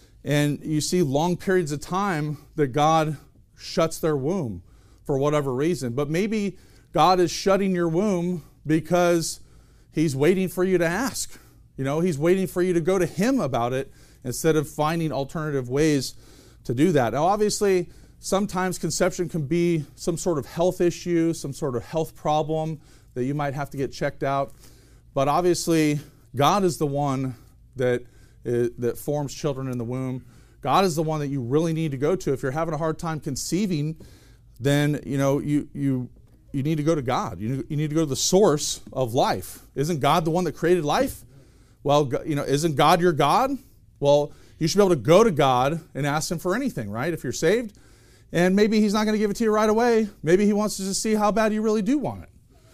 And you see long periods of time that God shuts their womb for whatever reason. But maybe God is shutting your womb because he's waiting for you to ask. You know, he's waiting for you to go to him about it instead of finding alternative ways to do that. Now, obviously, sometimes conception can be some sort of health issue, some sort of health problem that you might have to get checked out. But obviously, God is the one that is, that forms children in the womb. God is the one that you really need to go to. If you're having a hard time conceiving, then, you know, you you you need to go to God. You, you need to go to the source of life. Isn't God the one that created life? Well, you know, isn't God your God? Well, you should be able to go to God and ask him for anything, right? If you're saved. And maybe he's not going to give it to you right away. Maybe he wants to just see how bad you really do want it.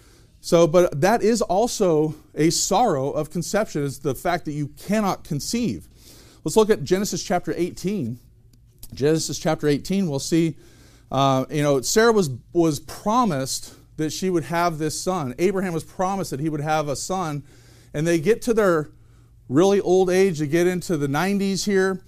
So, but that is also a sorrow of conception, is the fact that you cannot conceive. Let's look at Genesis chapter eighteen. Genesis chapter eighteen, we'll see, uh, you know, Sarah was, was promised that she would have this son. Abraham was promised that he would have a son. And they get to their really old age, they get into the nineties here,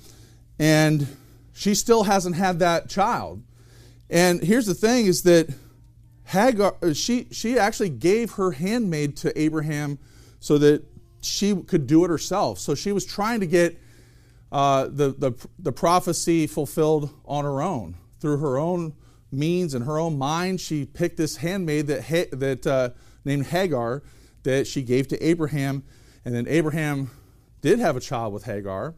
and she still hasn't had that child. And here's the thing, is that Hagar, she, she actually gave her handmaid to Abraham so that she could do it herself. So she was trying to get uh, the, the, the prophecy fulfilled on her own. Through her own means and her own mind, she picked this handmaid that, that uh, named Hagar, that she gave to Abraham. And then Abraham did have a child with Hagar,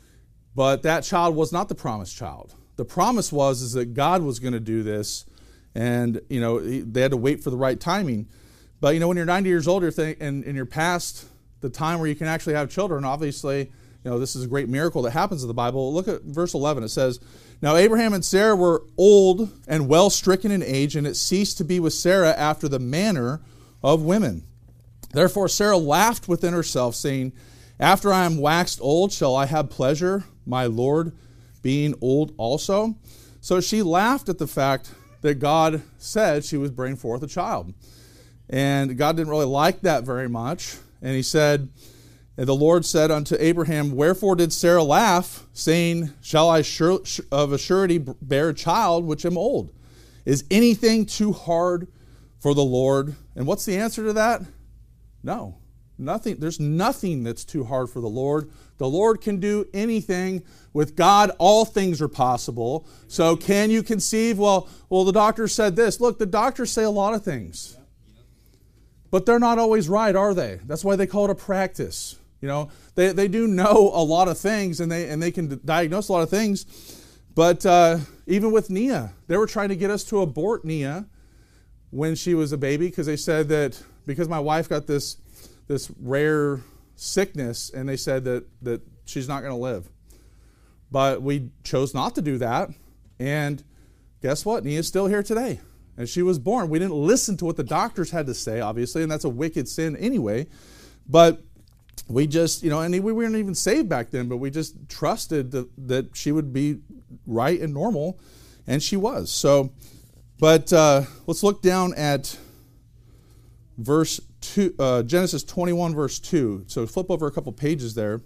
but that child was not the promised child. The promise was is that God was going to do this, and you know, they had to wait for the right timing. But you know, when you're ninety years old, you're think, and, and you're past the time where you can actually have children, obviously, you know, this is a great miracle that happens in the Bible. Look at verse eleven. It says, "Now Abraham and Sarah were old and well stricken in age, and it ceased to be with Sarah after the manner of women. Therefore Sarah laughed within herself, saying, After I am waxed old, shall I have pleasure, my Lord being old also? So she laughed at the fact that God said she would bring forth a child. And God didn't really like that very much. And he said, and the Lord said unto Abraham, wherefore did Sarah laugh, saying, shall I sure, of a surety bear a child which am old? Is anything too hard for the Lord? And what's the answer to that? No. Nothing. There's nothing that's too hard for the Lord. The Lord can do anything. With God, all things are possible. So can you conceive? Well, well, the doctor said this. Look, the doctors say a lot of things. But they're not always right, are they? That's why they call it a practice. You know, they, they do know a lot of things, and they and they can diagnose a lot of things. But uh, even with Nia, they were trying to get us to abort Nia when she was a baby, because they said that because my wife got this this rare sickness, and they said that, that she's not going to live. But we chose not to do that, and guess what? Nia's still here today, and she was born. We didn't listen to what the doctors had to say, obviously, and that's a wicked sin anyway, but we just, you know, and we weren't even saved back then, but we just trusted that, that she would be right and normal, and she was. So, but uh, let's look down at verse two, uh, Genesis twenty-one, verse two. So flip over a couple pages there.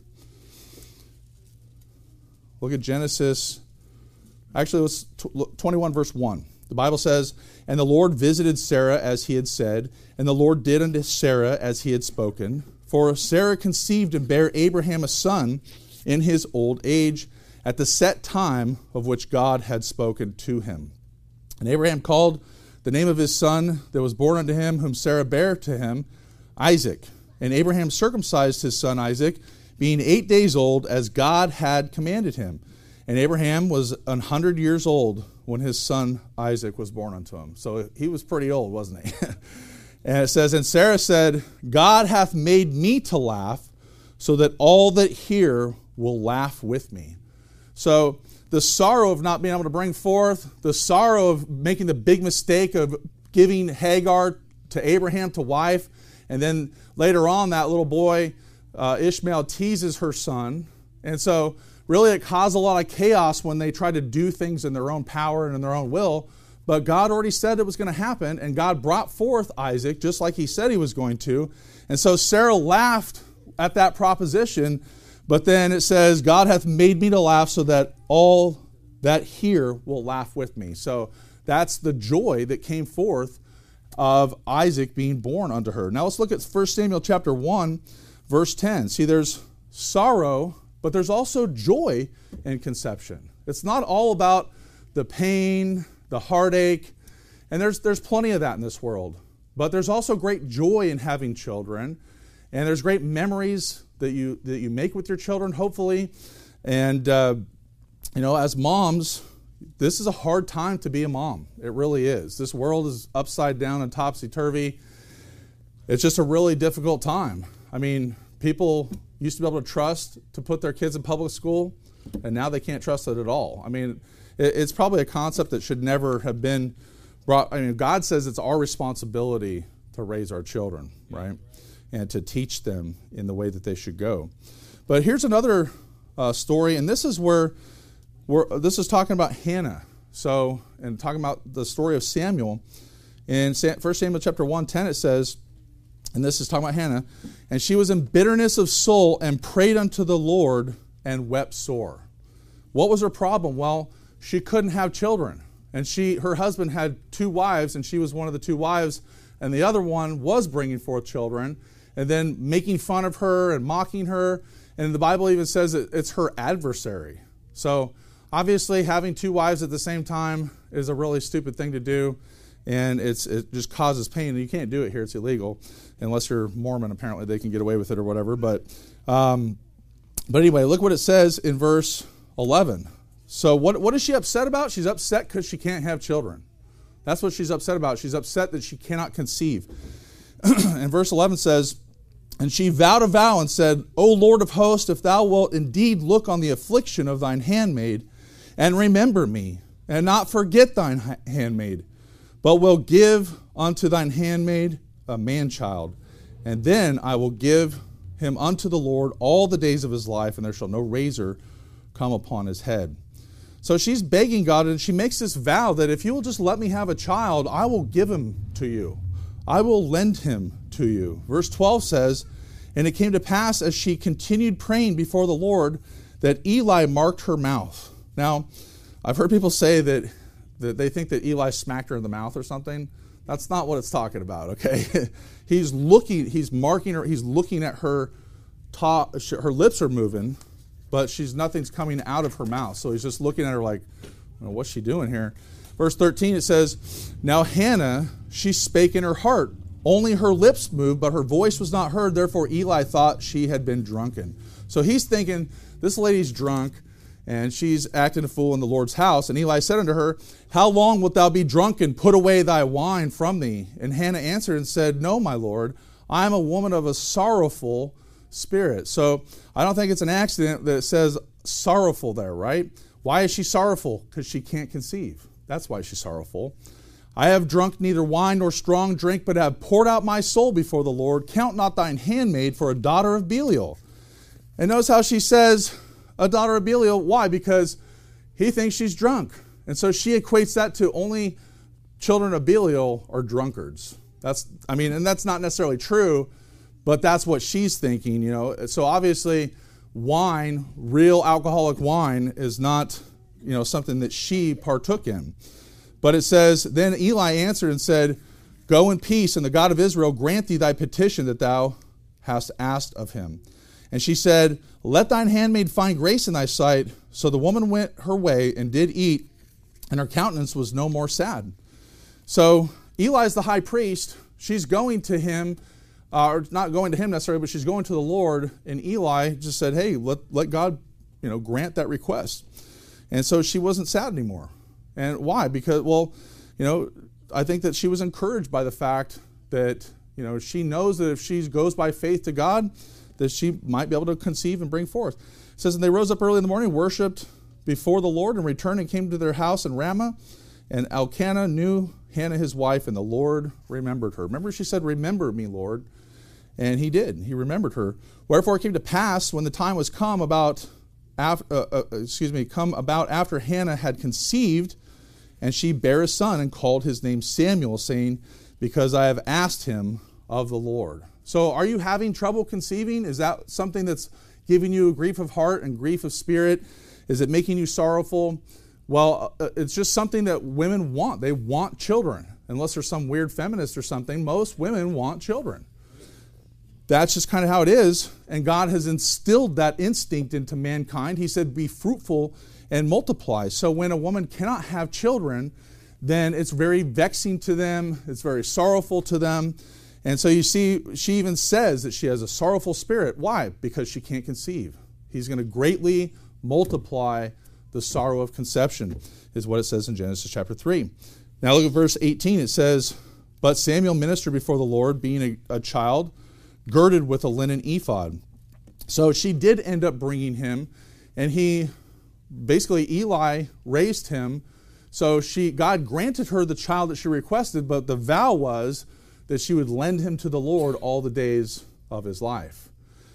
Look at Genesis. Actually, let's twenty-one, verse one. The Bible says, and the Lord visited Sarah as he had said, and the Lord did unto Sarah as he had spoken. For Sarah conceived and bare Abraham a son in his old age, at the set time of which God had spoken to him. And Abraham called the name of his son that was born unto him, whom Sarah bare to him, Isaac. And Abraham circumcised his son Isaac, being eight days old, as God had commanded him. And Abraham was an hundred years old when his son Isaac was born unto him. So he was pretty old, wasn't he? And it says, and Sarah said, God hath made me to laugh, so that all that hear will laugh with me. So the sorrow of not being able to bring forth, the sorrow of making the big mistake of giving Hagar to Abraham to wife, and then later on that little boy, uh, Ishmael, teases her son. And so really it caused a lot of chaos when they tried to do things in their own power and in their own will. But God already said it was going to happen, and God brought forth Isaac just like he said he was going to. And so Sarah laughed at that proposition, but then it says, God hath made me to laugh, so that all that hear will laugh with me. So that's the joy that came forth of Isaac being born unto her. Now let's look at First Samuel chapter one, verse ten. See, there's sorrow, but there's also joy in conception. It's not all about the pain, the heartache, and there's there's plenty of that in this world. But there's also great joy in having children, and there's great memories that you that you make with your children, hopefully. And uh, you know, as moms, this is a hard time to be a mom. It really is. This world is upside down and topsy-turvy. It's just a really difficult time. I mean, people used to be able to trust to put their kids in public school, and now they can't trust it at all. I mean, it, it's probably a concept that should never have been brought. I mean, God says it's our responsibility to raise our children, right? And to teach them in the way that they should go. But here's another uh, story, and this is where we're, this is talking about Hannah. So, and talking about the story of Samuel. In First Samuel chapter one ten, it says, and this is talking about Hannah, and she was in bitterness of soul and prayed unto the Lord and wept sore. What was her problem? Well, she couldn't have children. And she, her husband had two wives, and she was one of the two wives, and the other one was bringing forth children, and then making fun of her and mocking her. And the Bible even says that it's her adversary. So obviously having two wives at the same time is a really stupid thing to do, and it's it just causes pain. You can't do it here. It's illegal. Unless you're Mormon, apparently they can get away with it or whatever. But, um, but anyway, look what it says in verse eleven. So what, what is she upset about? She's upset because she can't have children. That's what she's upset about. She's upset that she cannot conceive. And verse eleven says, and she vowed a vow and said, O Lord of hosts, if thou wilt indeed look on the affliction of thine handmaid, and remember me, and not forget thine handmaid, but will give unto thine handmaid a man-child, and then I will give him unto the Lord all the days of his life, and there shall no razor come upon his head. So she's begging God, and she makes this vow that if you will just let me have a child, I will give him to you. I will lend him to you. Verse twelve says, and it came to pass as she continued praying before the Lord that Eli marked her mouth. Now, I've heard people say that, that they think that Eli smacked her in the mouth or something. That's not what it's talking about, okay? He's looking, he's marking her, he's looking at her, ta- her lips are moving, but she's nothing's coming out of her mouth. So he's just looking at her like, well, what's she doing here? Verse thirteen, it says, now Hannah, she spake in her heart. Only her lips moved, but her voice was not heard. Therefore Eli thought she had been drunken. So he's thinking, this lady's drunk, and she's acting a fool in the Lord's house. And Eli said unto her, how long wilt thou be drunken? Put away thy wine from thee. And Hannah answered and said, no, my Lord, I am a woman of a sorrowful spirit. So I don't think it's an accident that it says sorrowful there, right? Why is she sorrowful? Because she can't conceive. That's why she's sorrowful. I have drunk neither wine nor strong drink, but have poured out my soul before the Lord. Count not thine handmaid for a daughter of Belial. And notice how she says, a daughter of Belial. Why? Because he thinks she's drunk. And so she equates that to only children of Belial are drunkards. That's, I mean, and that's not necessarily true, but that's what she's thinking, you know. So obviously, wine, real alcoholic wine, is not, you know, something that she partook in. But it says, then Eli answered and said, go in peace, and the God of Israel grant thee thy petition that thou hast asked of him. And she said, let thine handmaid find grace in thy sight. So the woman went her way and did eat, and her countenance was no more sad. So Eli's the high priest. She's going to him, uh, or not going to him necessarily, but she's going to the Lord. And Eli just said, hey, let, let God, you know, grant that request. And so she wasn't sad anymore. And why? Because, well, you know, I think that she was encouraged by the fact that, you know, she knows that if she goes by faith to God, that she might be able to conceive and bring forth. It says, and they rose up early in the morning, worshipped before the Lord, and returned and came to their house in Ramah. And Elkanah knew Hannah his wife, and the Lord remembered her. Remember, she said, remember me, Lord. And he did. He remembered her. Wherefore it came to pass, when the time was come about, after, uh, uh, excuse me, come about after Hannah had conceived, and she bare a son, and called his name Samuel, saying, because I have asked him of the Lord. So are you having trouble conceiving? Is that something that's giving you a grief of heart and grief of spirit? Is it making you sorrowful? Well, uh, it's just something that women want. They want children. Unless there's some weird feminist or something, most women want children. That's just kind of how it is. And God has instilled that instinct into mankind. He said, be fruitful and multiply. So when a woman cannot have children, then it's very vexing to them. It's very sorrowful to them. And so you see, she even says that she has a sorrowful spirit. Why? Because she can't conceive. He's going to greatly multiply the sorrow of conception, is what it says in Genesis chapter three. Now look at verse eighteen. It says, but Samuel ministered before the Lord, being a, a child, girded with a linen ephod. So she did end up bringing him, and he, basically Eli raised him. So she, God granted her the child that she requested, but the vow was that she would lend him to the Lord all the days of his life.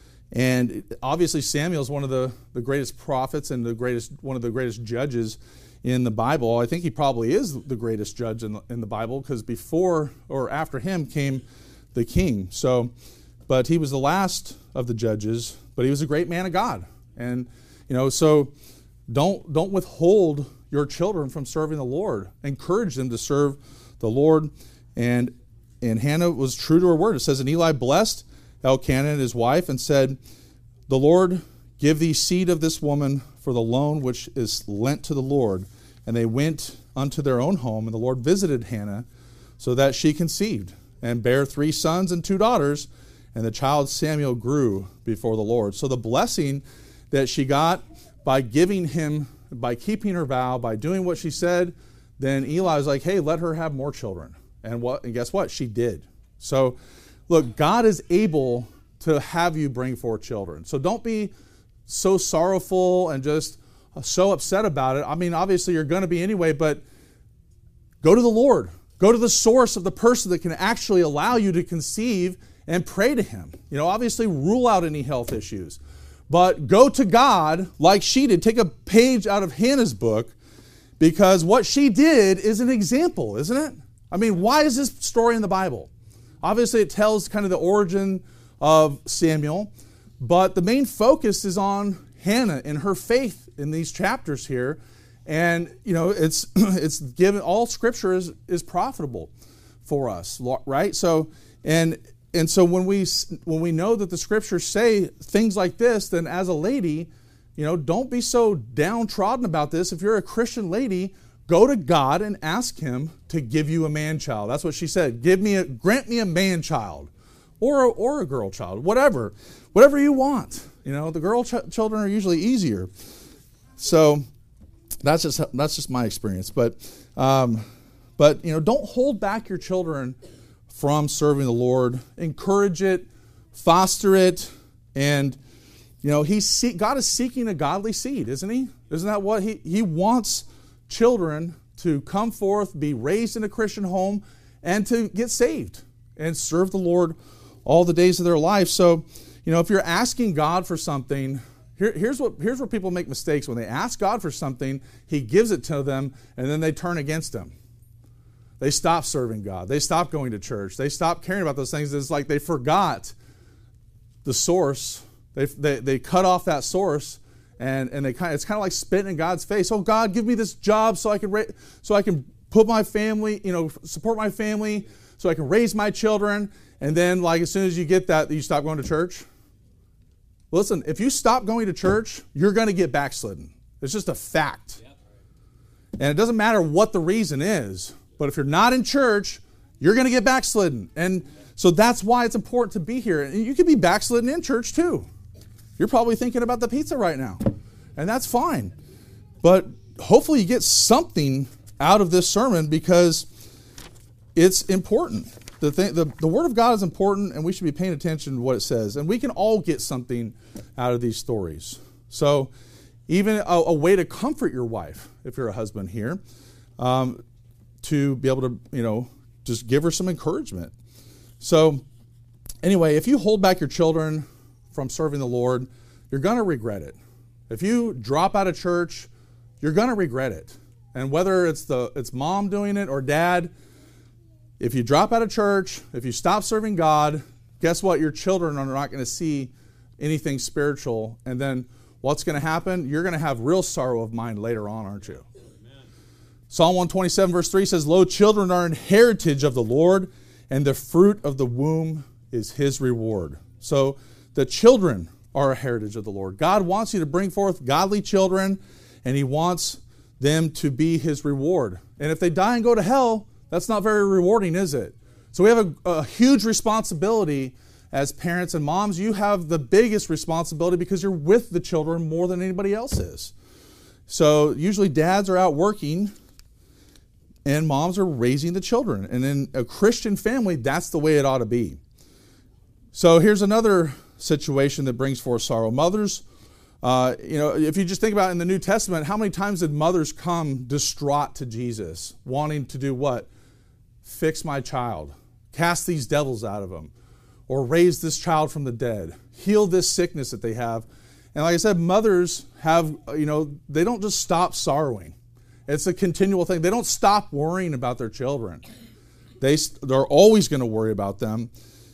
And obviously Samuel is one of the, the greatest prophets and the greatest one of the greatest judges in the Bible. I think he probably is the greatest judge in the, in the Bible, because before or after him came the king. So, but he was the last of the judges, but he was a great man of God. And, you know, so don't don't withhold your children from serving the Lord. Encourage them to serve the Lord. And and Hannah was true to her word. It says, and Eli blessed Elkanah and his wife, and said, the Lord give thee seed of this woman for the loan which is lent to the Lord. And they went unto their own home, and the Lord visited Hannah, so that she conceived, and bare three sons and two daughters, and the child Samuel grew before the Lord. So the blessing that she got by giving him, by keeping her vow, by doing what she said, then Eli was like, hey, let her have more children. And what? And guess what? She did. So look, God is able to have you bring forth children. So don't be so sorrowful and just so upset about it. I mean, obviously you're going to be anyway, but go to the Lord. Go to the source of the person that can actually allow you to conceive and pray to him. You know, obviously rule out any health issues. But go to God like she did. Take a page out of Hannah's book, because what she did is an example, isn't it? I mean, why is this story in the Bible? Obviously, it tells kind of the origin of Samuel, but the main focus is on Hannah and her faith in these chapters here. And, you know, it's it's given, all Scripture is, is profitable for us, right? So, and and so when we when we know that the Scriptures say things like this, then as a lady, you know, don't be so downtrodden about this. If you're a Christian lady, go to God and ask Him to give you a man-child. That's what she said. Give me a, grant me a man-child, or a, or a girl child, whatever, whatever you want. You know, the girl ch- children are usually easier. So that's just that's just my experience. But um, but you know, don't hold back your children from serving the Lord. Encourage it, foster it, and you know, He's see- God is seeking a godly seed, isn't He? Isn't that what He He wants? Children to come forth, be raised in a Christian home, and to get saved and serve the Lord all the days of their life. So, you know, if you're asking God for something, here, here's what here's where people make mistakes. When they ask God for something, He gives it to them, and then they turn against Him. They stop serving God. They stop going to church. They stop caring about those things. It's like they forgot the source. They they, they cut off that source. And and they kind of, it's kind of like spitting in God's face. Oh, God, give me this job so I can ra- so I can put my family, you know, support my family, so I can raise my children. And then, like, as soon as you get that, you stop going to church. Listen, if you stop going to church, you're going to get backslidden. It's just a fact. And it doesn't matter what the reason is, but if you're not in church, you're going to get backslidden. And so that's why it's important to be here. And you can be backslidden in church too. You're probably thinking about the pizza right now, and that's fine. But hopefully you get something out of this sermon, because it's important. The, thing, the, the Word of God is important, and we should be paying attention to what it says. And we can all get something out of these stories. So even a, a way to comfort your wife, if you're a husband here, um, to be able to, you know, just give her some encouragement. So anyway, if you hold back your children from serving the Lord, you're going to regret it. If you drop out of church, you're going to regret it. And whether it's the it's mom doing it or dad, if you drop out of church, if you stop serving God, guess what? Your children are not going to see anything spiritual. And then what's going to happen? You're going to have real sorrow of mind later on, aren't you? Amen. Psalm one twenty-seven verse three says, "Lo, children are an heritage of the Lord, and the fruit of the womb is His reward." So the children are a heritage of the Lord. God wants you to bring forth godly children, and He wants them to be His reward. And if they die and go to hell, that's not very rewarding, is it? So we have a, a huge responsibility as parents and moms. You have the biggest responsibility because you're with the children more than anybody else is. So usually dads are out working, and moms are raising the children. And in a Christian family, that's the way it ought to be. So here's another situation that brings forth sorrow. Mothers, uh, you know, if you just think about it in the New Testament, how many times did mothers come distraught to Jesus, wanting to do what? Fix my child, cast these devils out of him, or raise this child from the dead, heal this sickness that they have. And like I said, mothers have, you know, they don't just stop sorrowing. It's a continual thing. They don't stop worrying about their children. They, they're always going to worry about them.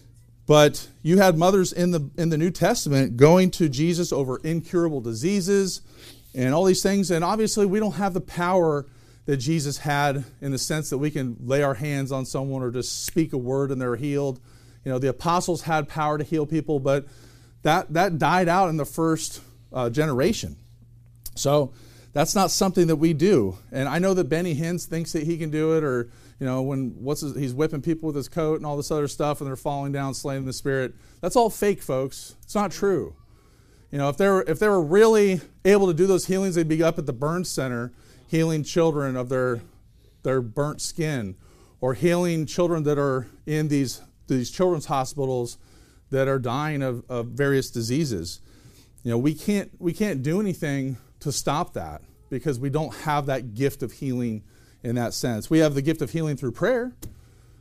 But you had mothers in the in the New Testament going to Jesus over incurable diseases and all these things. And obviously we don't have the power that Jesus had, in the sense that we can lay our hands on someone or just speak a word and they're healed. You know, the apostles had power to heal people, but that, that died out in the first uh, generation. So that's not something that we do. And I know that Benny Hinn thinks that he can do it, or you know, when what's his, he's whipping people with his coat and all this other stuff, and they're falling down, slain in the Spirit. That's all fake, folks. It's not true. You know, if they were if they were really able to do those healings, they'd be up at the burn center healing children of their their burnt skin, or healing children that are in these these children's hospitals that are dying of, of various diseases. You know, we can't we can't do anything to stop that, because we don't have that gift of healing in that sense. We have the gift of healing through prayer.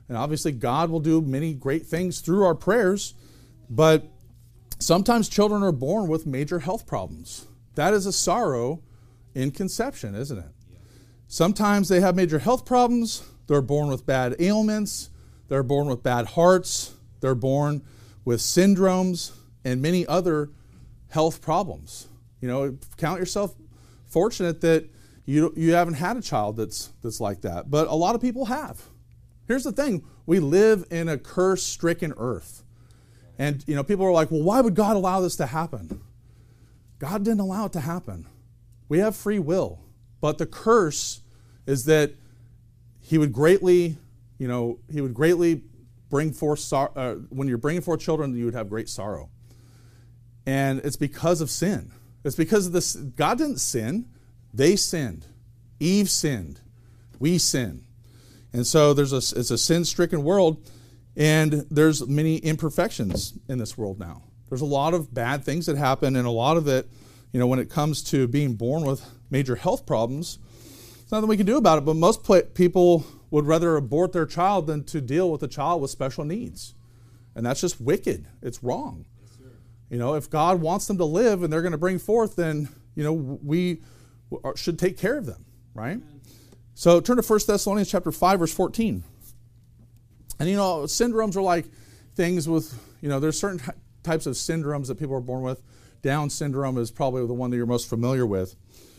And obviously God will do many great things through our prayers, but sometimes children are born with major health problems. That is a sorrow in conception, isn't it? Sometimes they have major health problems. They're born with bad ailments. They're born with bad hearts. They're born with syndromes and many other health problems. You know, count yourself fortunate that you you haven't had a child that's that's like that. But a lot of people have. Here's the thing. We live in a curse-stricken earth. And, you know, people are like, well, why would God allow this to happen? God didn't allow it to happen. We have free will. But the curse is that he would greatly, you know, he would greatly bring forth, sor- uh, when you're bringing forth children, you would have great sorrow. And it's because of sin. It's because of this. God didn't sin. They sinned. Eve sinned. We sin. And so there's a, it's a sin-stricken world, and there's many imperfections in this world now. There's a lot of bad things that happen, and a lot of it, you know, when it comes to being born with major health problems, there's nothing we can do about it. But most pla- people would rather abort their child than to deal with a child with special needs. And that's just wicked. It's wrong. Yes, sir. You know, if God wants them to live and they're going to bring forth, then, you know, we should take care of them, right? Amen. So turn to First Thessalonians chapter five, verse fourteen. And, you know, syndromes are like things with, you know, there's certain types of syndromes that people are born with. Down syndrome is probably the one that you're most familiar with.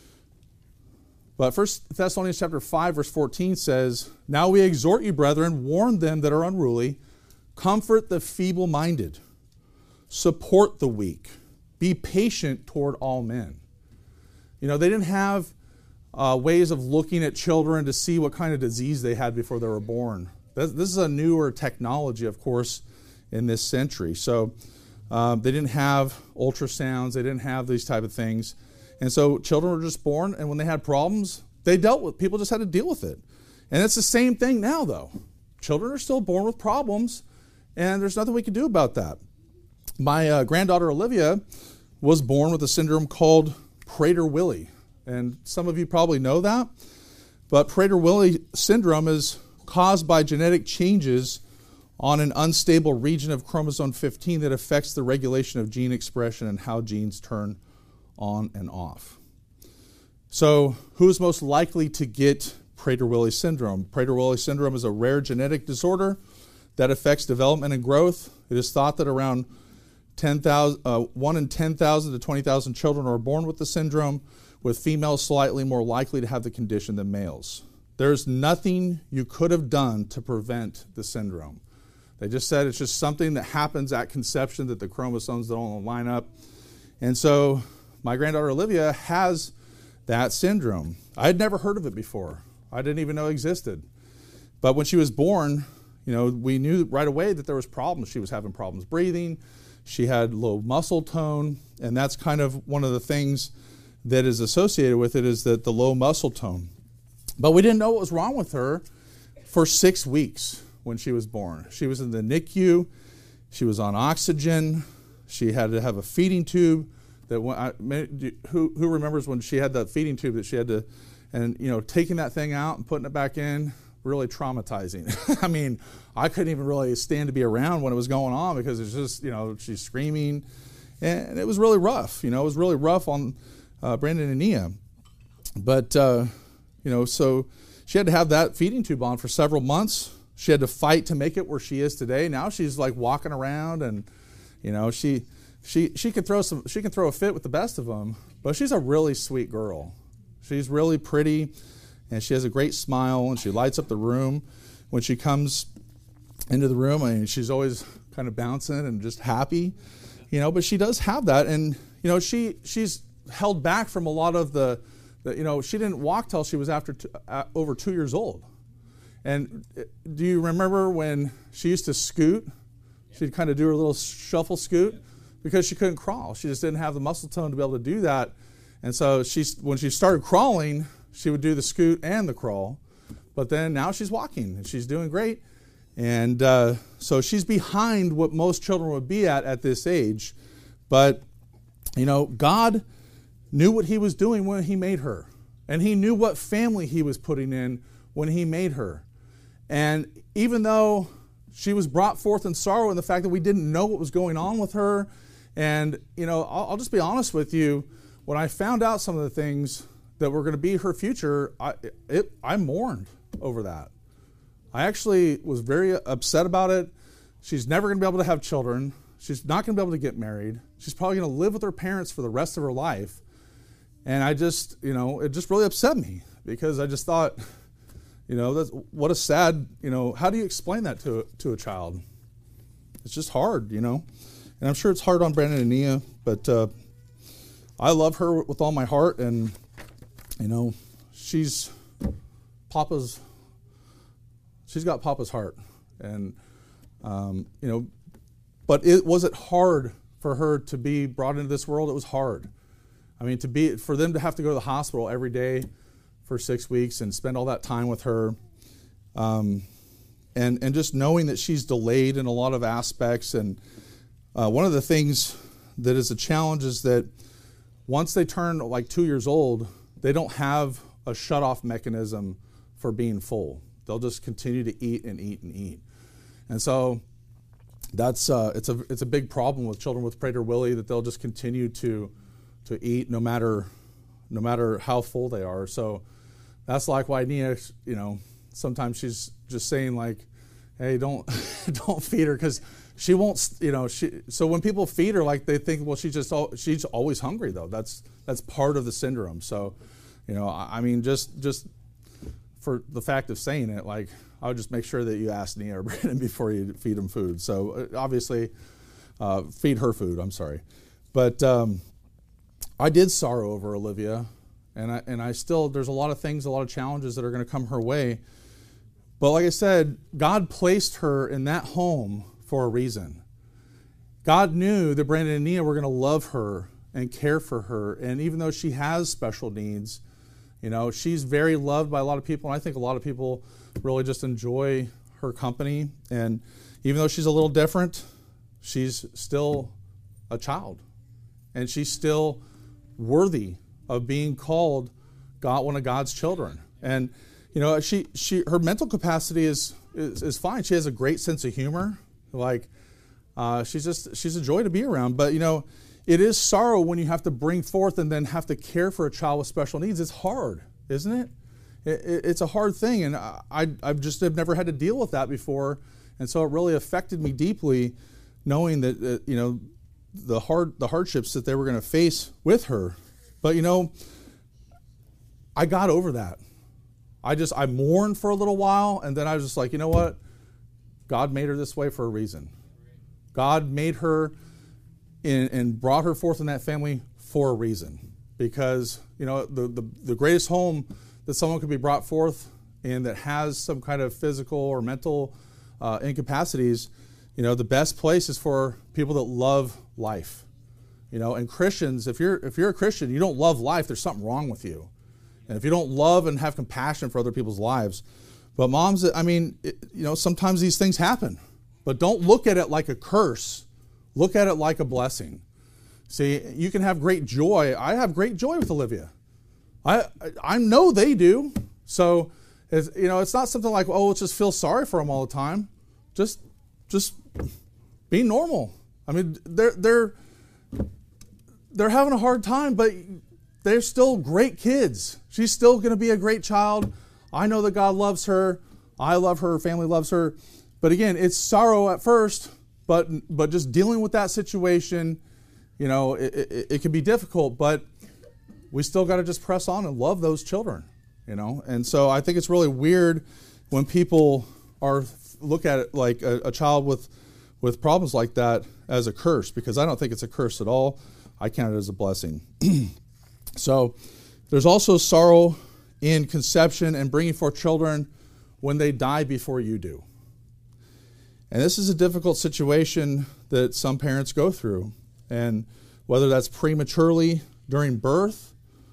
But First Thessalonians chapter five, verse fourteen says, "Now we exhort you, brethren, warn them that are unruly, comfort the feeble-minded, support the weak, be patient toward all men." You know, they didn't have uh, ways of looking at children to see what kind of disease they had before they were born. This, this is a newer technology, of course, in this century. So um, they didn't have ultrasounds. They didn't have these type of things. And so children were just born, and when they had problems, they dealt with, people just had to deal with it. And it's the same thing now, though. Children are still born with problems, and there's nothing we can do about that. My uh, granddaughter, Olivia, was born with a syndrome called Prader-Willi. And some of you probably know that. But Prader-Willi syndrome is caused by genetic changes on an unstable region of chromosome fifteen that affects the regulation of gene expression and how genes turn on and off. So who's most likely to get Prader-Willi syndrome? Prader-Willi syndrome is a rare genetic disorder that affects development and growth. It is thought that around ten thousand, uh, one in ten thousand to twenty thousand children are born with the syndrome, with females slightly more likely to have the condition than males. There's nothing you could have done to prevent the syndrome. They just said it's just something that happens at conception, that the chromosomes don't line up. And so my granddaughter Olivia has that syndrome. I had never heard of it before. I didn't even know it existed. But when she was born, you know, we knew right away that there was problems. She was having problems breathing. She had low muscle tone. And that's kind of one of the things that is associated with it, is that the low muscle tone. But we didn't know what was wrong with her for six weeks when she was born. She was in the N I C U. She was on oxygen. She had to have a feeding tube. That when I, who who remembers when she had that feeding tube that she had to, and you know, taking that thing out and putting it back in, really traumatizing. I mean, I couldn't even really stand to be around when it was going on, because it's just, you know, she's screaming, and it was really rough. You know, it was really rough on uh, Brandon and Nia. But uh, you know, so she had to have that feeding tube on for several months. She had to fight to make it where she is today. Now she's like walking around, and you know, she. She she can throw some she can throw a fit with the best of them, but she's a really sweet girl. She's really pretty, and she has a great smile, and she lights up the room when she comes into the room. I mean, she's always kind of bouncing and just happy, you know. But she does have that, and you know, she she's held back from a lot of the, the you know, she didn't walk till she was after two, uh, over two years old. And do you remember when she used to scoot? She'd kind of do her little shuffle scoot. Because she couldn't crawl. She just didn't have the muscle tone to be able to do that. And so she, when she started crawling, she would do the scoot and the crawl. But then now she's walking, and she's doing great. And uh, so she's behind what most children would be at at this age. But, you know, God knew what he was doing when he made her. And he knew what family he was putting in when he made her. And even though she was brought forth in sorrow, and the fact that we didn't know what was going on with her, and, you know, I'll, I'll just be honest with you, when I found out some of the things that were going to be her future, I, it, I mourned over that. I actually was very upset about it. She's never going to be able to have children. She's not going to be able to get married. She's probably going to live with her parents for the rest of her life. And I just, you know, it just really upset me because I just thought, you know, that's, what a sad, you know, how do you explain that to, to a child? It's just hard, you know. And I'm sure it's hard on Brandon and Nia, but uh, I love her with all my heart, and, you know, she's Papa's, she's got Papa's heart. And, um, you know, but it was it hard for her to be brought into this world? It was hard. I mean, to be for them to have to go to the hospital every day for six weeks and spend all that time with her, um, and and just knowing that she's delayed in a lot of aspects. And uh, one of the things that is a challenge is that once they turn like two years old, they don't have a shut-off mechanism for being full. They'll just continue to eat and eat and eat. And so that's uh, it's a it's a big problem with children with Prader-Willi, that they'll just continue to to eat no matter no matter how full they are. So that's like why Nia, you know, sometimes she's just saying like, hey, don't don't feed her, because she won't, you know, she so when people feed her, like, they think, well, she's just all, she's always hungry though. That's that's part of the syndrome. So, you know, I, I mean, just just for the fact of saying it, like, I would just make sure that you ask Nia or Brandon before you feed them food. So uh, obviously, uh, feed her food. I'm sorry, but um, I did sorrow over Olivia, and I and I still, there's a lot of things, a lot of challenges that are going to come her way. But like I said, God placed her in that home for a reason. God knew that Brandon and Nia were going to love her and care for her, and even though she has special needs, you know, she's very loved by a lot of people, and I think a lot of people really just enjoy her company. And even though she's a little different, she's still a child, and she's still worthy of being called God, one of God's children. And you know, she she her mental capacity is is, is fine. She has a great sense of humor. Like, uh, she's just she's a joy to be around. But you know, it is sorrow when you have to bring forth and then have to care for a child with special needs. It's hard, isn't it? it, it it's a hard thing, and I I've just have never had to deal with that before, and so it really affected me deeply, knowing that uh, you know, the hard the hardships that they were going to face with her. But you know, I got over that. I just I mourned for a little while, and then I was just like, you know what? God made her this way for a reason. God made her in, and brought her forth in that family for a reason. Because you know, the, the the greatest home that someone could be brought forth in that has some kind of physical or mental uh, incapacities, you know, the best place is for people that love life. You know, and Christians, if you're if you're a Christian, you don't love life, there's something wrong with you. And if you don't love and have compassion for other people's lives. But moms, I mean, it, you know, sometimes these things happen. But don't look at it like a curse. Look at it like a blessing. See, you can have great joy. I have great joy with Olivia. I I know they do. So, it's, you know, it's not something like, oh, let's just feel sorry for them all the time. Just just be normal. I mean, they're they're they're having a hard time, but they're still great kids. She's still going to be a great child. I know that God loves her. I love her. Her family loves her. But again, it's sorrow at first, but but just dealing with that situation, you know, it, it, it can be difficult, but we still got to just press on and love those children, you know. And so I think it's really weird when people are look at it like a, a child with with problems like that as a curse, because I don't think it's a curse at all. I count it as a blessing. So there's also sorrow in conception and bringing forth children when they die before you do. And this is a difficult situation that some parents go through. And whether that's prematurely during birth,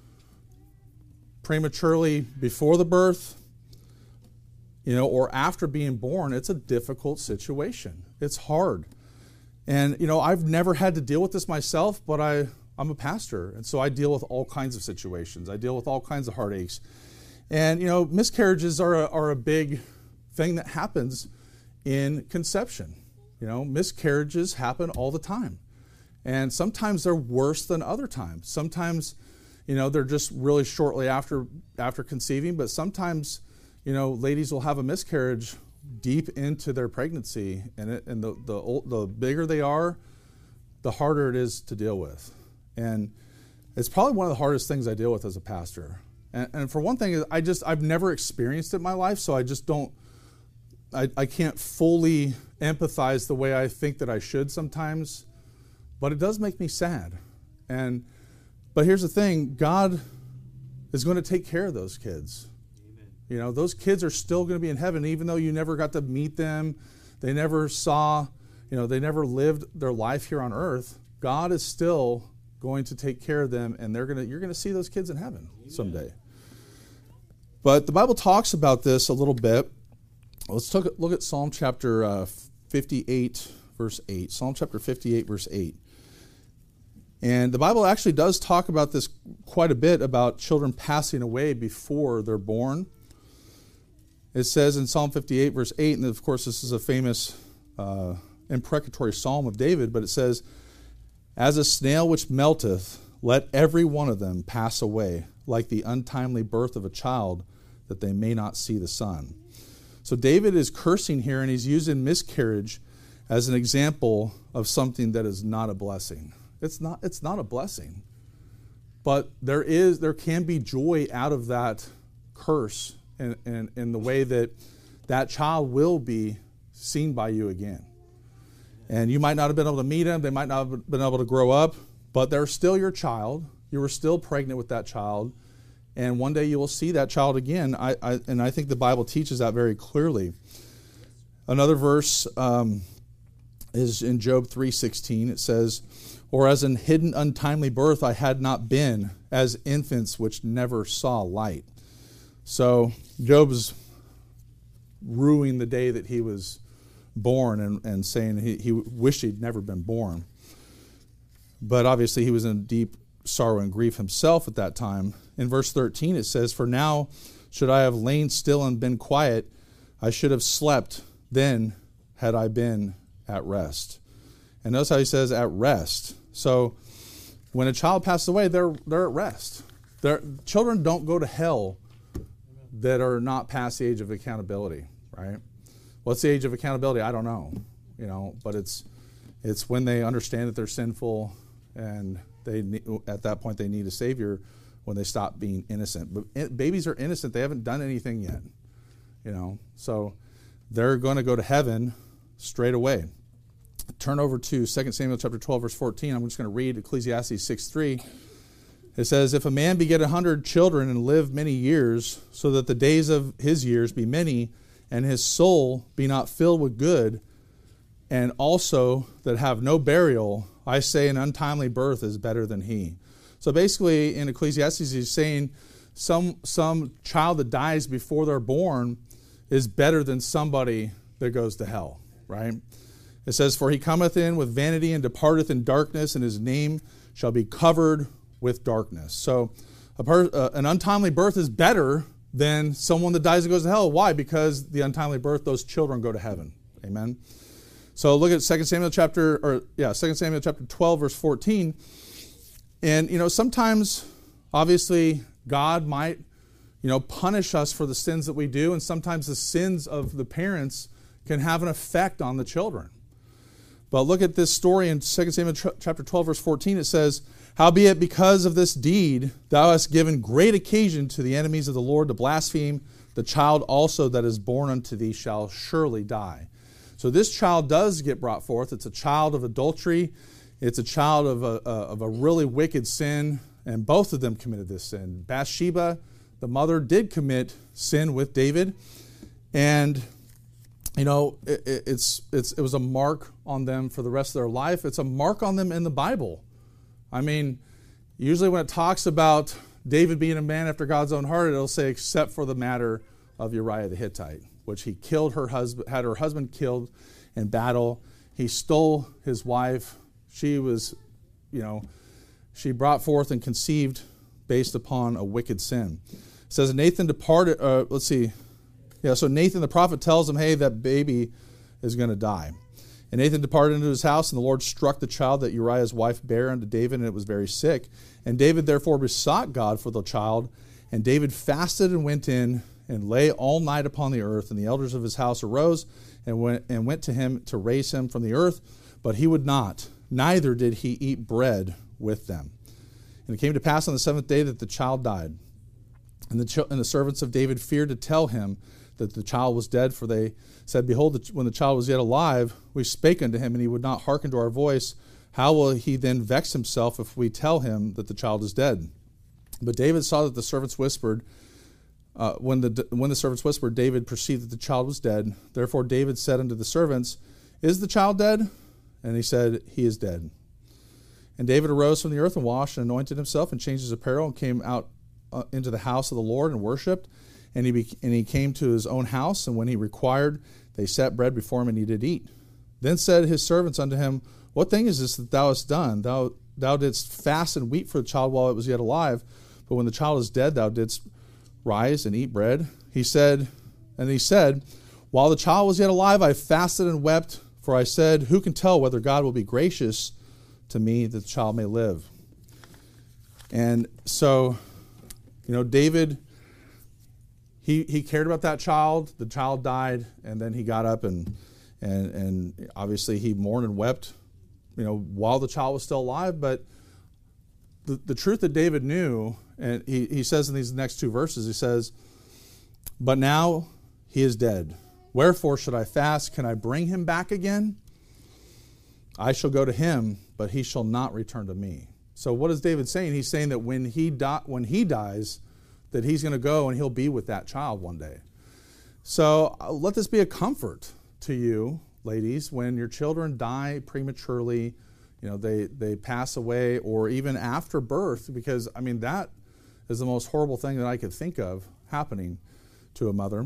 prematurely before the birth, you know, or after being born, it's a difficult situation. It's hard. And, you know, I've never had to deal with this myself, but I... I'm a pastor, and so I deal with all kinds of situations. I deal with all kinds of heartaches. And, you know, miscarriages are a, are a big thing that happens in conception. You know, miscarriages happen all the time. And sometimes they're worse than other times. Sometimes, you know, they're just really shortly after after conceiving, but sometimes, you know, ladies will have a miscarriage deep into their pregnancy, and it, and the the old, the bigger they are, the harder it is to deal with. And it's probably one of the hardest things I deal with as a pastor. And, and for one thing, I just I've never experienced it in my life, so I just don't I, I can't fully empathize the way I think that I should sometimes. But it does make me sad. And but here's the thing, God is going to take care of those kids. Amen. You know, those kids are still going to be in heaven, even though you never got to meet them. They never saw, you know, they never lived their life here on earth. God is still going to take care of them, and they're going to you're going to see those kids in heaven Amen. Someday. But the Bible talks about this a little bit. Let's look at, look at Psalm chapter uh, fifty-eight, verse eight. Psalm chapter fifty-eight, verse eight. And the Bible actually does talk about this quite a bit, about children passing away before they're born. It says in Psalm fifty-eight, verse eight, and of course this is a famous uh, imprecatory psalm of David, but it says, "As a snail which melteth, let every one of them pass away, like the untimely birth of a child, that they may not see the sun." So David is cursing here, and he's using miscarriage as an example of something that is not a blessing. It's not, it's not a blessing. But there is, there can be joy out of that curse, in, in, in the way that that child will be seen by you again. And you might not have been able to meet him, they might not have been able to grow up, but they're still your child. You were still pregnant with that child. And one day you will see that child again. I, I and I think the Bible teaches that very clearly. Another verse um, is in Job three sixteen. It says, "Or as an hidden untimely birth I had not been, as infants which never saw light." So Job's ruining the day that he was born, and, and saying he, he wished he'd never been born. But obviously he was in deep sorrow and grief himself at that time. In verse thirteen it says, "For now should I have lain still and been quiet, I should have slept, then had I been at rest." And notice how he says at rest. So when a child passes away, they're they're at rest. They're, children don't go to hell that are not past the age of accountability, right? What's the age of accountability? I don't know, you know, but it's it's when they understand that they're sinful, and they at that point they need a Savior, when they stop being innocent. But babies are innocent; they haven't done anything yet, you know. So they're going to go to heaven straight away. Turn over to Second Samuel chapter twelve, verse fourteen. I'm just going to read Ecclesiastes six three. It says, "If a man beget a hundred children and live many years, so that the days of his years be many, and his soul be not filled with good, and also that have no burial, I say an untimely birth is better than he." So basically in Ecclesiastes he's saying some some child that dies before they're born is better than somebody that goes to hell, right? It says, "For he cometh in with vanity and departeth in darkness, and his name shall be covered with darkness." So a per, uh, an untimely birth is better than someone that dies and goes to hell. Why? Because the untimely birth, those children go to heaven. Amen. So look at Second Samuel chapter, or yeah, Second Samuel chapter twelve, verse fourteen. And you know, sometimes, obviously, God might, you know, punish us for the sins that we do, and sometimes the sins of the parents can have an effect on the children. But look at this story in Second Samuel chapter twelve, verse fourteen. It says, "Howbeit because of this deed thou hast given great occasion to the enemies of the Lord to blaspheme, the child also that is born unto thee shall surely die." So this child does get brought forth. It's a child of adultery. It's a child of a, of a really wicked sin, and both of them committed this sin. Bathsheba, the mother, did commit sin with David, and you know, it, it's it's it was a mark on them for the rest of their life. It's a mark on them in the Bible. I mean, usually when it talks about David being a man after God's own heart, it'll say, except for the matter of Uriah the Hittite, which he killed her husband, had her husband killed in battle. He stole his wife. She was, you know, she brought forth and conceived based upon a wicked sin. It says, Nathan departed, uh, let's see, Yeah, so Nathan the prophet tells him, hey, that baby is going to die. And Nathan departed into his house, and the Lord struck the child that Uriah's wife bare unto David, and it was very sick. And David therefore besought God for the child, and David fasted and went in and lay all night upon the earth. And the elders of his house arose and went, and went to him to raise him from the earth, but he would not, neither did he eat bread with them. And it came to pass on the seventh day that the child died. And the, ch- and the servants of David feared to tell him that the child was dead, for they said, behold, when the child was yet alive, we spake unto him, and he would not hearken to our voice. How will he then vex himself if we tell him that the child is dead? But David saw that the servants whispered. Uh, when the when the servants whispered, David perceived that the child was dead. Therefore David said unto the servants, is the child dead? And he said, he is dead. And David arose from the earth and washed and anointed himself and changed his apparel and came out uh, into the house of the Lord and worshipped. And he be, and he came to his own house, and when he required, they set bread before him, and he did eat. Then said his servants unto him, what thing is this that thou hast done? Thou thou didst fast and weep for the child while it was yet alive, but when the child is dead, thou didst rise and eat bread. He said, and he said, while the child was yet alive, I fasted and wept, for I said, who can tell whether God will be gracious to me that the child may live? And so, you know, David, He he cared about that child. The child died, and then he got up and and and obviously he mourned and wept, you know, while the child was still alive. But the, the truth that David knew, and he, he says in these next two verses, he says, but now he is dead. Wherefore should I fast? Can I bring him back again? I shall go to him, but he shall not return to me. So what is David saying? He's saying that when he di- when he dies, that he's going to go and he'll be with that child one day. So uh, let this be a comfort to you, ladies, when your children die prematurely, you know, they, they pass away, or even after birth, because, I mean, that is the most horrible thing that I could think of happening to a mother.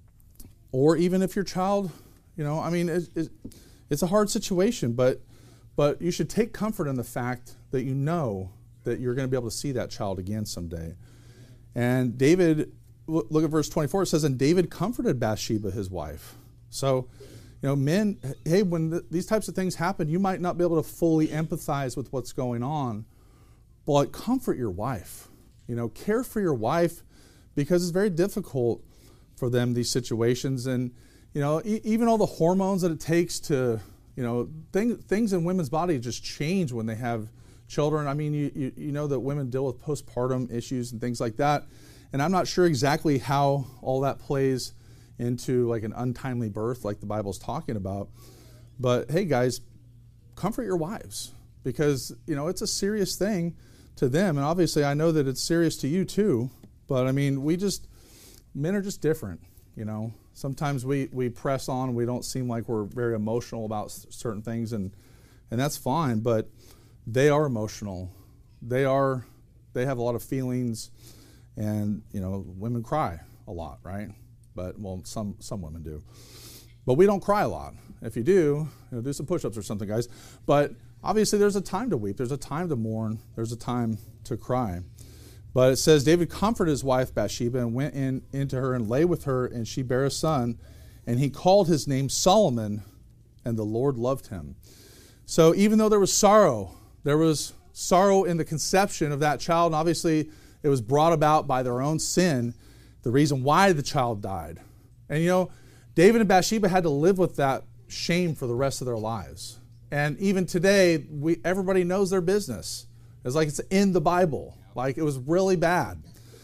Or even if your child, you know, I mean, it, it, it's a hard situation, but but you should take comfort in the fact that you know that you're going to be able to see that child again someday. And David, look at verse twenty-four, it says, and David comforted Bathsheba, his wife. So, you know, men, hey, when the, these types of things happen, you might not be able to fully empathize with what's going on, but comfort your wife. You know, care for your wife, because it's very difficult for them, these situations. And, you know, e- even all the hormones that it takes to, you know, thing, things in women's bodies just change when they have children. I mean, you, you you know that women deal with postpartum issues and things like that. And I'm not sure exactly how all that plays into like an untimely birth like the Bible's talking about. But hey, guys, comfort your wives, because, you know, it's a serious thing to them. And obviously I know that it's serious to you too. But I mean, we just, men are just different, you know. Sometimes we, we press on and we don't seem like we're very emotional about certain things, and and that's fine, but they are emotional. They are, they have a lot of feelings, and, you know, women cry a lot, right? But, well, some some women do. But we don't cry a lot. If you do, you know, do some push-ups or something, guys. But obviously there's a time to weep. There's a time to mourn. There's a time to cry. But it says, David comforted his wife Bathsheba and went in into her and lay with her, and she bare a son, and he called his name Solomon, and the Lord loved him. So even though there was sorrow, there was sorrow in the conception of that child, and obviously it was brought about by their own sin, the reason why the child died. And you know, David and Bathsheba had to live with that shame for the rest of their lives. And even today, we everybody knows their business. It's like it's in the Bible. Like, it was really bad.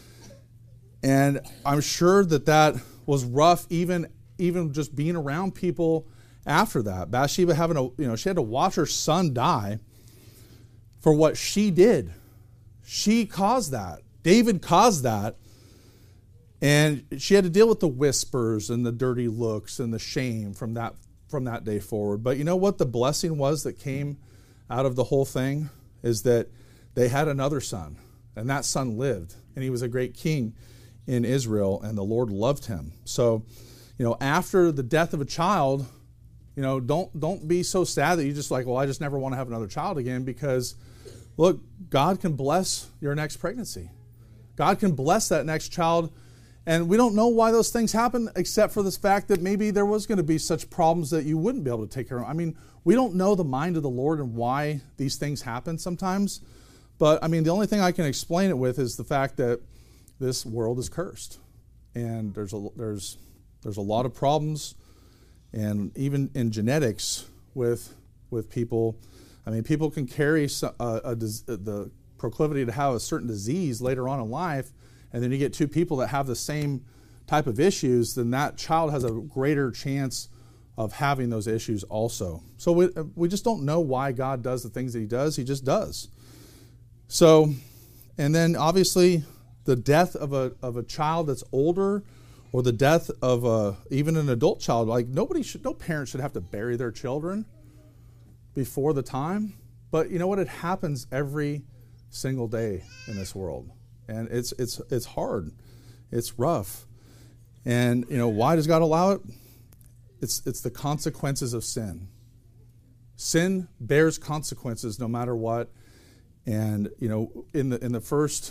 And I'm sure that that was rough, even even just being around people after that. Bathsheba having a, you know, she had to watch her son die for what she did. She caused that. David caused that. And she had to deal with the whispers and the dirty looks and the shame from that from that day forward. But you know what the blessing was that came out of the whole thing? Is that they had another son. And that son lived. And he was a great king in Israel. And the Lord loved him. So, you know, after the death of a child, you know, don't don't be so sad that you just like, well, I just never want to have another child again. Because, look, God can bless your next pregnancy. God can bless that next child And we don't know why those things happen, except for this fact that maybe there was going to be such problems that you wouldn't be able to take care of. I mean, we don't know the mind of the Lord and why these things happen sometimes. But, I mean, the only thing I can explain it with is the fact that this world is cursed. And there's a, there's, there's a lot of problems, and even in genetics with, with people. I mean, people can carry a, a, a, the proclivity to have a certain disease later on in life, and then you get two people that have the same type of issues, then that child has a greater chance of having those issues also. So we, we just don't know why God does the things that he does. He just does. So, and then obviously the death of a of a child that's older, or the death of a, even an adult child, like nobody should, no parent should have to bury their children before the time. But you know what? It happens every single day in this world. And it's it's it's hard. It's rough. And you know, why does God allow it? It's it's the consequences of sin. Sin bears consequences no matter what. And you know, in the in the first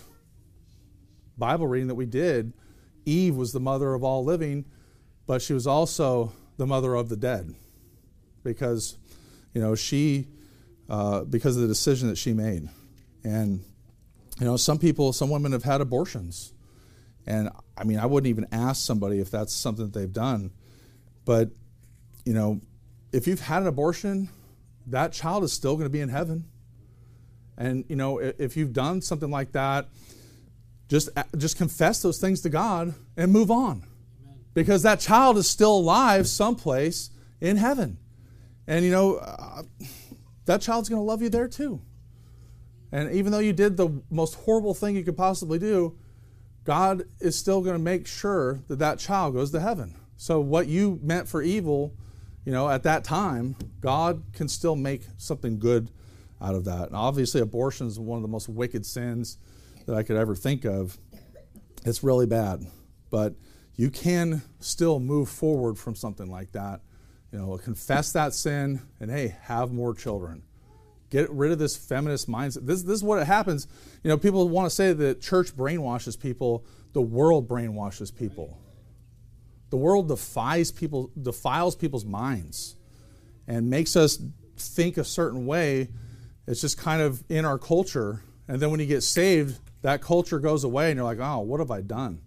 Bible reading that we did, Eve was the mother of all living, but she was also the mother of the dead, because you know she uh, because of the decision that she made. And you know, some people, some women have had abortions. And I mean, I wouldn't even ask somebody if that's something that they've done. But, you know, if you've had an abortion, that child is still going to be in heaven. And, you know, if you've done something like that, just just confess those things to God and move on. Amen. Because that child is still alive someplace in heaven. And, you know, uh, that child's going to love you there too. And even though you did the most horrible thing you could possibly do, God is still going to make sure that that child goes to heaven. So what you meant for evil, you know, at that time, God can still make something good out of that. And obviously abortion is one of the most wicked sins that I could ever think of. It's really bad. But you can still move forward from something like that. You know, confess that sin and, hey, have more children. Get rid of this feminist mindset. This, this is what it happens. You know, people want to say that church brainwashes people. The world brainwashes people. The world defies people, defiles people's minds and makes us think a certain way. It's just kind of in our culture. And then when you get saved, that culture goes away and you're like, oh, what have I done?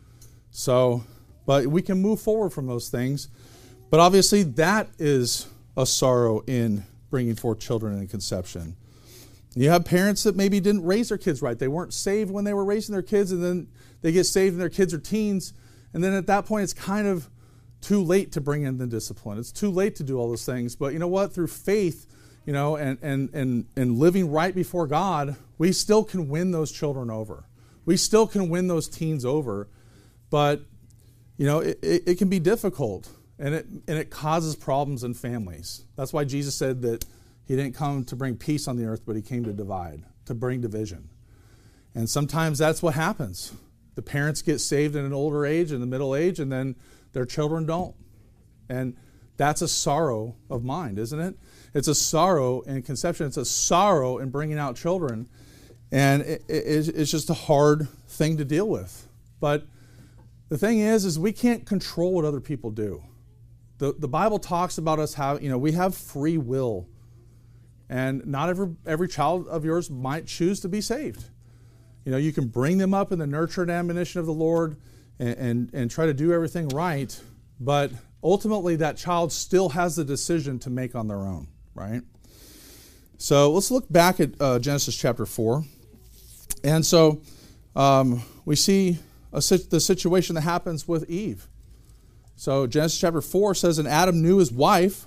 So, but we can move forward from those things. But obviously that is a sorrow in bringing forth children in conception. You have parents that maybe didn't raise their kids right. They weren't saved when they were raising their kids, and then they get saved and their kids are teens. And then at that point, it's kind of too late to bring in the discipline. It's too late to do all those things. But you know what? Through faith, you know, and, and, and, and living right before God, we still can win those children over. We still can win those teens over. But, you know, it, it, it can be difficult. And it and it causes problems in families. That's why Jesus said that he didn't come to bring peace on the earth, but he came to divide, to bring division. And sometimes that's what happens. The parents get saved in an older age, in the middle age, and then their children don't. And that's a sorrow of mind, isn't it? It's a sorrow in conception. It's a sorrow in bringing out children. And it, it, it's just a hard thing to deal with. But the thing is, is we can't control what other people do. The, the Bible talks about us how, you know, we have free will. And not every every child of yours might choose to be saved. You know, you can bring them up in the nurture and admonition of the Lord and, and, and try to do everything right, but ultimately that child still has the decision to make on their own, right? So let's look back at uh, Genesis chapter four. And so um, we see a, the situation that happens with Eve. So Genesis chapter four says, and Adam knew his wife,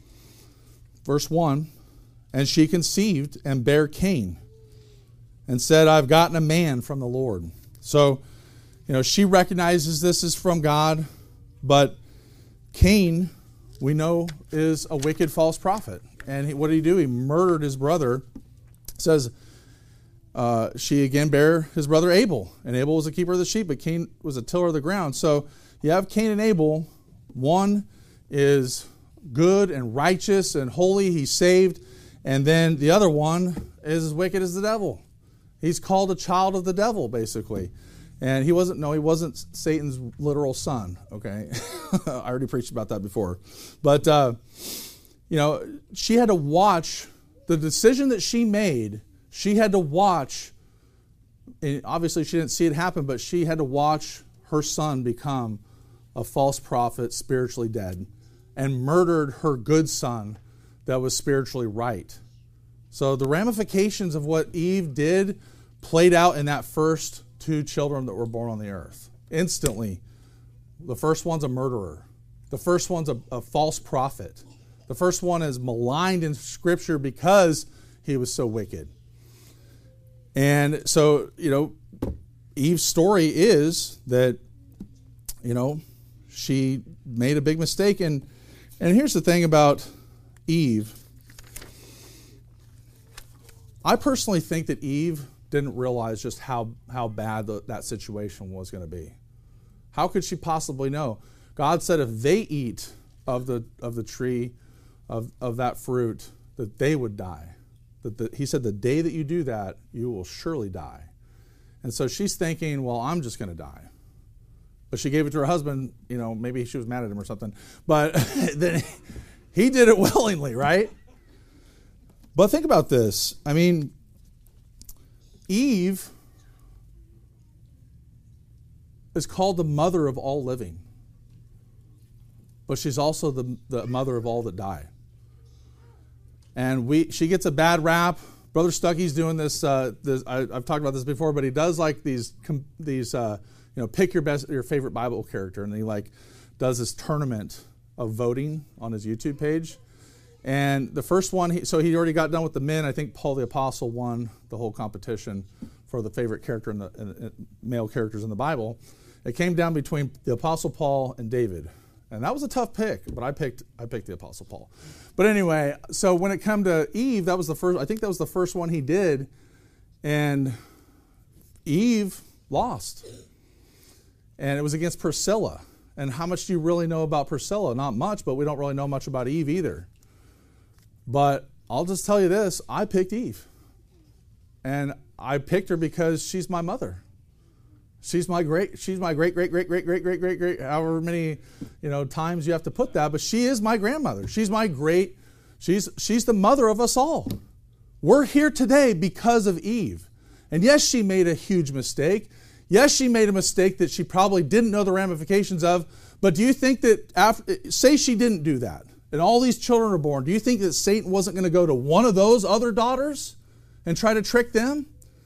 verse one, and she conceived and bare Cain, and said, I've gotten a man from the Lord. So, you know, she recognizes this is from God, but Cain, we know, is a wicked false prophet. And he, what did he do? He murdered his brother. It says, uh, she again bare his brother Abel, and Abel was a keeper of the sheep, but Cain was a tiller of the ground. So you have Cain and Abel. One is good and righteous and holy. He's saved. And then the other one is as wicked as the devil. He's called a child of the devil, basically. And he wasn't, no, he wasn't Satan's literal son, okay? I already preached about that before. But, uh, you know, she had to watch the decision that she made. She had to watch, and obviously she didn't see it happen, but she had to watch her son become a false prophet, spiritually dead, and murdered her good son that was spiritually right. So the ramifications of what Eve did played out in that first two children that were born on the earth. Instantly, the first one's a murderer. The first one's a, a false prophet. The first one is maligned in Scripture because he was so wicked. And so, you know, Eve's story is that, you know, she made a big mistake. And, and here's the thing about Eve. I personally think that Eve didn't realize just how, how bad the, that situation was going to be. How could she possibly know? God said if they eat of the of the tree of, of that fruit, that they would die. That the, he said the day that you do that, you will surely die. And so she's thinking, well, I'm just going to die. But she gave it to her husband, you know, maybe she was mad at him or something. But then he did it willingly, right? But think about this. I mean, Eve is called the mother of all living. But she's also the, the mother of all that die. And we she gets a bad rap. Brother Stuckey's doing this. Uh, this I, I've talked about this before, but he does like these these uh, you know, pick your best your favorite Bible character, and he like does this tournament of voting on his YouTube page. And the first one, he, so he already got done with the men. I think Paul the Apostle won the whole competition for the favorite character in the in, in, male characters in the Bible. It came down between the Apostle Paul and David. And that was a tough pick, but I picked I picked the Apostle Paul. But anyway, so when it came to Eve, that was the first. I think that was the first one he did, and Eve lost, and it was against Priscilla. And how much do you really know about Priscilla? Not much, but we don't really know much about Eve either. But I'll just tell you this: I picked Eve, and I picked her because she's my mother. She's my great, she's my great, great, great, great, great, great, great, great, however many, you know, times you have to put that, but she is my grandmother. She's my great, she's she's the mother of us all. We're here today because of Eve. And yes, she made a huge mistake. Yes, she made a mistake that she probably didn't know the ramifications of, but do you think that, after, say she didn't do that, and all these children are born, do you think that Satan wasn't going to go to one of those other daughters and try to trick them?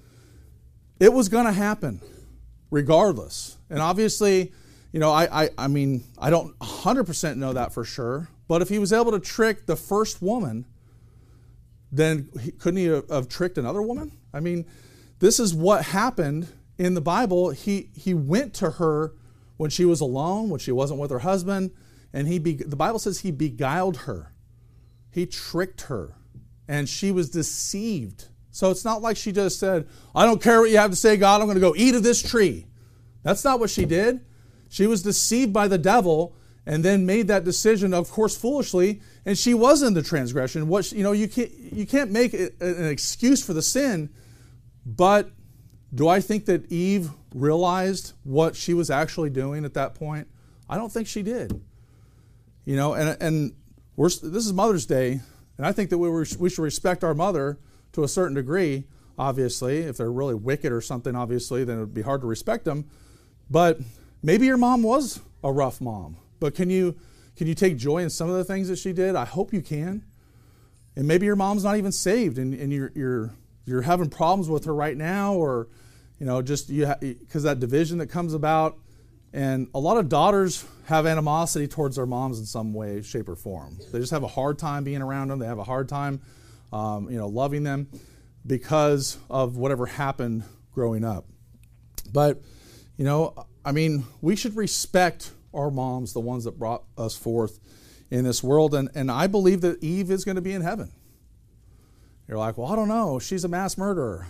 It was going to happen. Regardless. And obviously, you know, I, I I mean, I don't one hundred percent know that for sure, but if he was able to trick the first woman, then he, couldn't he have, have tricked another woman? I mean, this is what happened in the Bible. He he went to her when she was alone, when she wasn't with her husband, and he be, the Bible says he beguiled her. He tricked her, and she was deceived. So it's not like she just said, I don't care what you have to say, God, I'm going to go eat of this tree. That's not what she did. She was deceived by the devil and then made that decision, of course, foolishly, and she was in the transgression. What you know, you can't, you can't make an excuse for the sin, but do I think that Eve realized what she was actually doing at that point? I don't think she did. You know, and, and we're, this is Mother's Day, and I think that we, were, we should respect our mother to a certain degree, obviously. If they're really wicked or something, obviously, then it would be hard to respect them. But maybe your mom was a rough mom. But can you can you take joy in some of the things that she did? I hope you can. And maybe your mom's not even saved, and, and you're you're you're having problems with her right now, or you know, just you because ha- that division that comes about. And a lot of daughters have animosity towards their moms in some way, shape, or form. They just have a hard time being around them. They have a hard time Um, you know, loving them because of whatever happened growing up. But, you know, I mean, we should respect our moms, the ones that brought us forth in this world. And, and I believe that Eve is going to be in heaven. You're like, well, I don't know. She's a mass murderer.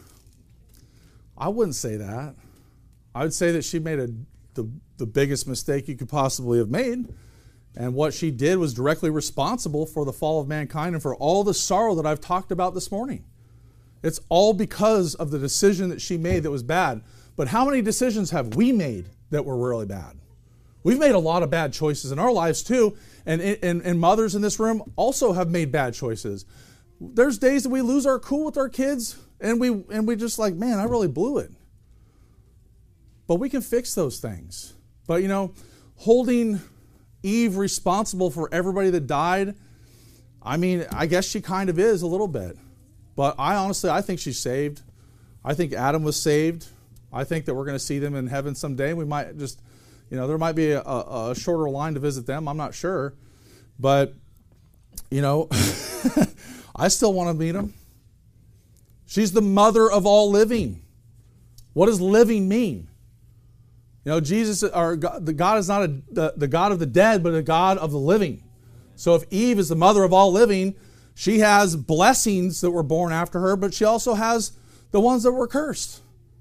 I wouldn't say that. I would say that she made a, the, the biggest mistake you could possibly have made. And what she did was directly responsible for the fall of mankind and for all the sorrow that I've talked about this morning. It's all because of the decision that she made that was bad. But how many decisions have we made that were really bad? We've made a lot of bad choices in our lives too, and, and, and mothers in this room also have made bad choices. There's days that we lose our cool with our kids, and we and we just like, man, I really blew it. But we can fix those things. But you know, holding Eve responsible for everybody that died, I mean, I guess she kind of is a little bit. But I honestly, I think she's saved. I think Adam was saved. I think that we're going to see them in heaven someday. We might just, you know, there might be a, a, a shorter line to visit them. I'm not sure. But, you know, I still want to meet them. She's the mother of all living. What does living mean? You know, Jesus, or God, the God is not a, the, the God of the dead, but a God of the living. So if Eve is the mother of all living, she has blessings that were born after her, but she also has the ones that were cursed.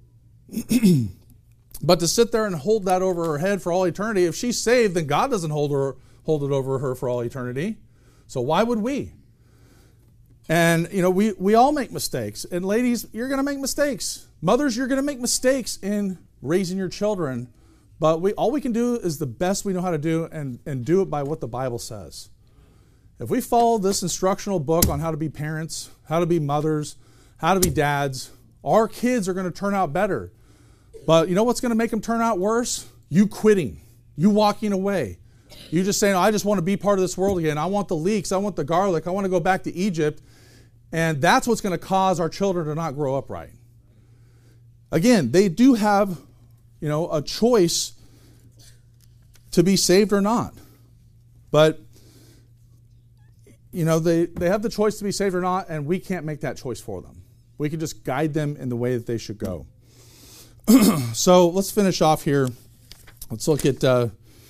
But to sit there and hold that over her head for all eternity, if she's saved, then God doesn't hold her hold it over her for all eternity. So why would we? And, you know, we, we all make mistakes. And ladies, you're going to make mistakes. Mothers, you're going to make mistakes in raising your children. But we all we can do is the best we know how to do, and, and do it by what the Bible says. If we follow this instructional book on how to be parents, how to be mothers, how to be dads, our kids are going to turn out better. But you know what's going to make them turn out worse? You quitting. You walking away. You just saying, I just want to be part of this world again. I want the leeks. I want the garlic. I want to go back to Egypt. And that's what's going to cause our children to not grow up right. Again, they do have, you know, a choice to be saved or not. But, you know, they, they have the choice to be saved or not, and we can't make that choice for them. We can just guide them in the way that they should go. So let's finish off here. Let's look at uh,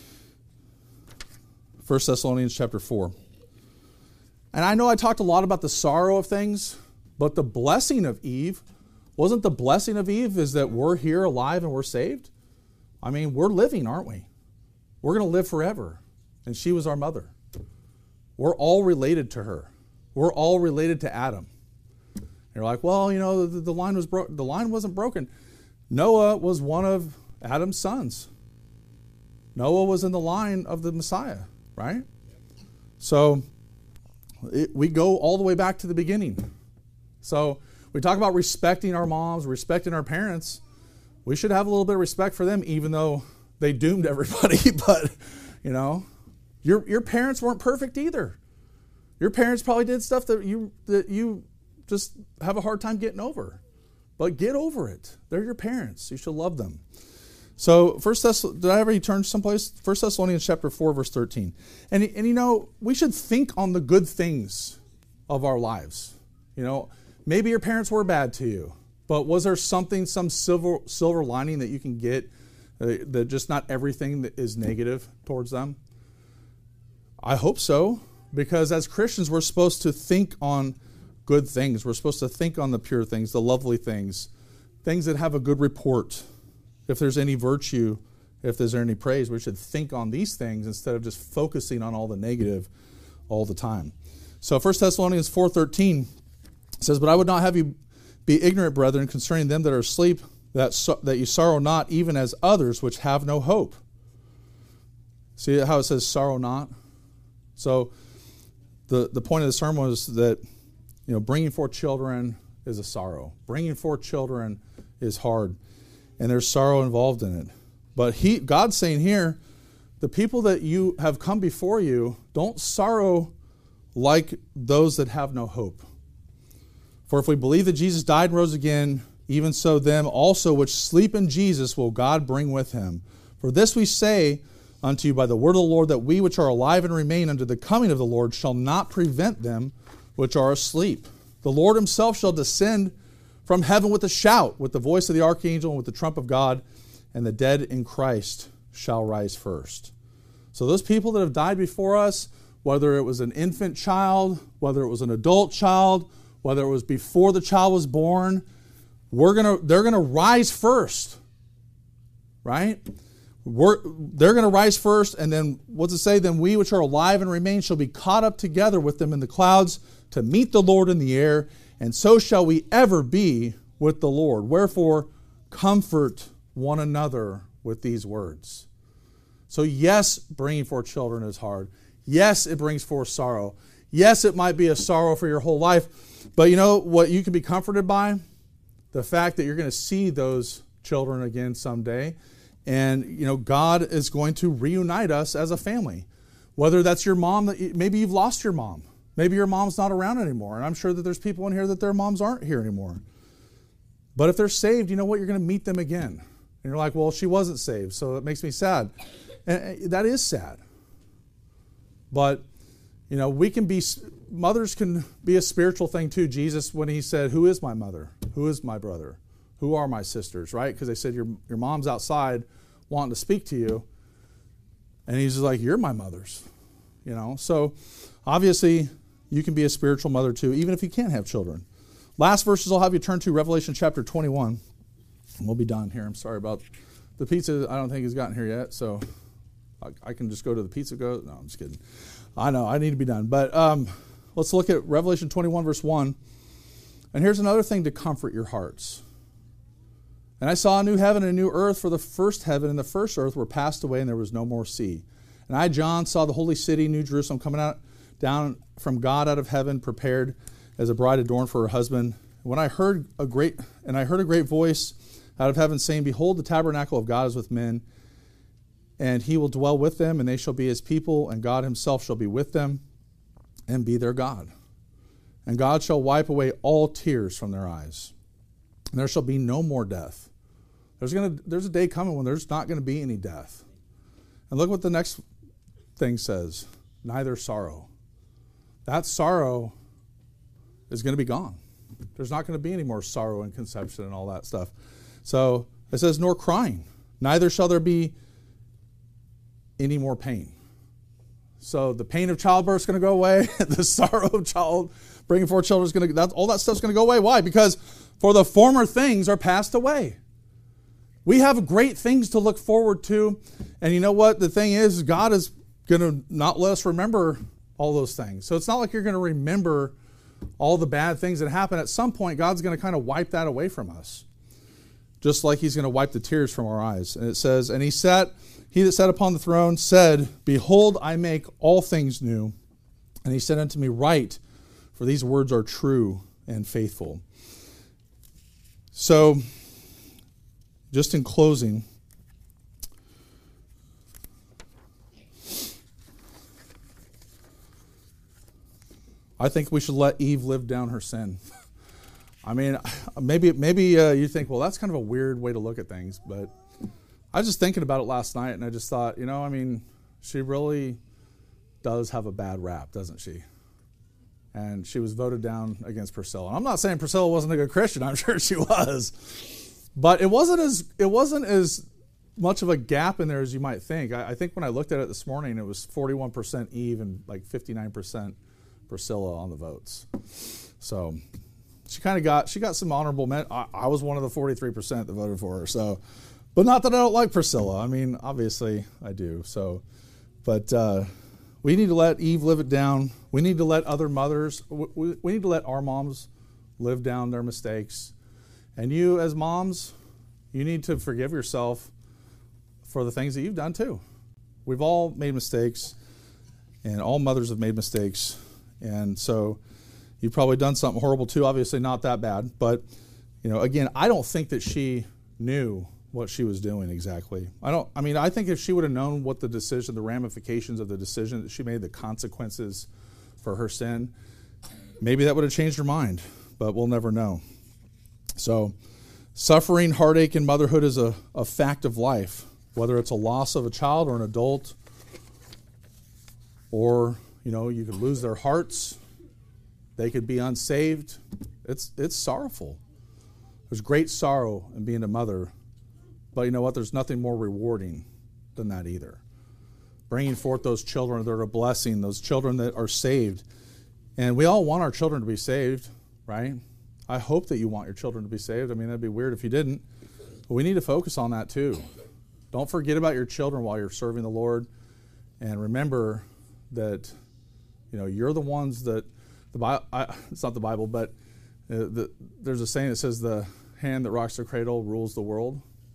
First Thessalonians chapter four. And I know I talked a lot about the sorrow of things, but the blessing of Eve, wasn't the blessing of Eve is that we're here alive and we're saved? I mean, we're living, aren't we? We're going to live forever. And she was our mother. We're all related to her. We're all related to Adam. And you're like, well, you know, the, the line was bro- the line wasn't broken. Noah was one of Adam's sons. Noah was in the line of the Messiah, right? So it, we go all the way back to the beginning. So we talk about respecting our moms, respecting our parents. We should have a little bit of respect for them, even though they doomed everybody. But, you know, your your parents weren't perfect either. Your parents probably did stuff that you that you just have a hard time getting over. But get over it. They're your parents. You should love them. So, First Thess- did I ever turn someplace? First Thessalonians chapter four, verse thirteen. And, and you know, we should think on the good things of our lives. You know, maybe your parents were bad to you, but was there something, some silver silver lining that you can get, uh, that just not everything that is negative towards them? I hope so, because as Christians, we're supposed to think on good things. We're supposed to think on the pure things, the lovely things, things that have a good report. If there's any virtue, if there's any praise, we should think on these things instead of just focusing on all the negative all the time. So First Thessalonians four thirteen says, "But I would not have you be ignorant, brethren, concerning them that are asleep, that so, that you sorrow not, even as others which have no hope." See how it says sorrow not? So the, the point of the sermon was that, you know, bringing forth children is a sorrow. Bringing forth children is hard. And there's sorrow involved in it. But he, God's saying here, the people that you have come before you, don't sorrow like those that have no hope. For if we believe that Jesus died and rose again, even so them also which sleep in Jesus will God bring with him. For this we say unto you by the word of the Lord, that we which are alive and remain unto the coming of the Lord shall not prevent them which are asleep. The Lord himself shall descend from heaven with a shout, with the voice of the archangel, and with the trump of God, and the dead in Christ shall rise first. So those people that have died before us, whether it was an infant child, whether it was an adult child, whether it was before the child was born, we're gonna they're gonna rise first, right? We're, they're going to rise first, and then what's it say? Then we which are alive and remain shall be caught up together with them in the clouds to meet the Lord in the air, and so shall we ever be with the Lord. Wherefore, comfort one another with these words. So yes, bringing forth children is hard. Yes, it brings forth sorrow. Yes, it might be a sorrow for your whole life. But you know what you can be comforted by? The fact that you're going to see those children again someday. And, you know, God is going to reunite us as a family. Whether that's your mom, that maybe you've lost your mom. Maybe your mom's not around anymore. And I'm sure that there's people in here that their moms aren't here anymore. But if they're saved, you know what? You're going to meet them again. And you're like, well, she wasn't saved, so it makes me sad. And that is sad. But, you know, we can be, mothers can be a spiritual thing too. Jesus, when he said, who is my mother? Who is my brother? Who are my sisters, right? Because they said, your, your mom's outside wanting to speak to you. And he's just like, you're my mothers. You know, so obviously you can be a spiritual mother too, even if you can't have children. Last verses I'll have you turn to Revelation chapter twenty-one. And we'll be done here. I'm sorry about the pizza. I don't think it's gotten here yet, so I, I can just go to the pizza go. No, I'm just kidding. I know, I need to be done. But um, let's look at Revelation twenty-one, verse one. And here's another thing to comfort your hearts. And I saw a new heaven and a new earth, for the first heaven and the first earth were passed away, and there was no more sea. And I, John, saw the holy city, New Jerusalem, coming out down from God out of heaven, prepared as a bride adorned for her husband. When I heard a great and I heard a great voice out of heaven saying, behold, the tabernacle of God is with men, and he will dwell with them, and they shall be his people, and God himself shall be with them and be their God. And God shall wipe away all tears from their eyes. And there shall be no more death. There's gonna there's a day coming when there's not going to be any death. And look what the next thing says. Neither sorrow. That sorrow is going to be gone. There's not going to be any more sorrow and conception and all that stuff. So it says, nor crying. Neither shall there be any more pain. So the pain of childbirth is going to go away. The sorrow of child bringing forth children is going to, that, all that stuff's going to go away. Why? Because for the former things are passed away. We have great things to look forward to. And you know what? The thing is, God is going to not let us remember all those things. So it's not like you're going to remember all the bad things that happen. At some point, God's going to kind of wipe that away from us. Just like he's going to wipe the tears from our eyes. And it says, and he sat, he that sat upon the throne said, behold, I make all things new. And he said unto me, write, for these words are true and faithful. So, just in closing, I think we should let Eve live down her sin. I mean, maybe maybe uh, you think, well, that's kind of a weird way to look at things, but I was just thinking about it last night, and I just thought, you know, I mean, she really does have a bad rap, doesn't she? And she was voted down against Priscilla. And I'm not saying Priscilla wasn't a good Christian. I'm sure she was. But it wasn't as it wasn't as much of a gap in there as you might think. I, I think when I looked at it this morning, it was forty-one percent Eve and like fifty-nine percent Priscilla on the votes. So she kind of got she got some honorable men. I, I was one of the forty-three percent that voted for her. So, but not that I don't like Priscilla. I mean, obviously I do. So, but uh, we need to let Eve live it down. We need to let other mothers. We, we need to let our moms live down their mistakes. And you, as moms, you need to forgive yourself for the things that you've done too. We've all made mistakes, and all mothers have made mistakes. And so you've probably done something horrible too. Obviously not that bad, but you know, again, I don't think that she knew what she was doing exactly. I don't. I mean, I think if she would have known what the decision, the ramifications of the decision that she made, the consequences for her sin, maybe that would have changed her mind. But we'll never know. So, suffering, heartache, and motherhood is a, a fact of life. Whether it's a loss of a child or an adult, or you know, you could lose their hearts, they could be unsaved. It's it's sorrowful. There's great sorrow in being a mother, but you know what? There's nothing more rewarding than that either. Bringing forth those children that are a blessing, those children that are saved. And we all want our children to be saved, right? I hope that you want your children to be saved. I mean, that'd be weird if you didn't. But we need to focus on that too. Don't forget about your children while you're serving the Lord. And remember that, you know, you're the ones that, the Bible, it's not the Bible, but uh, the, there's a saying that says the hand that rocks the cradle rules the world.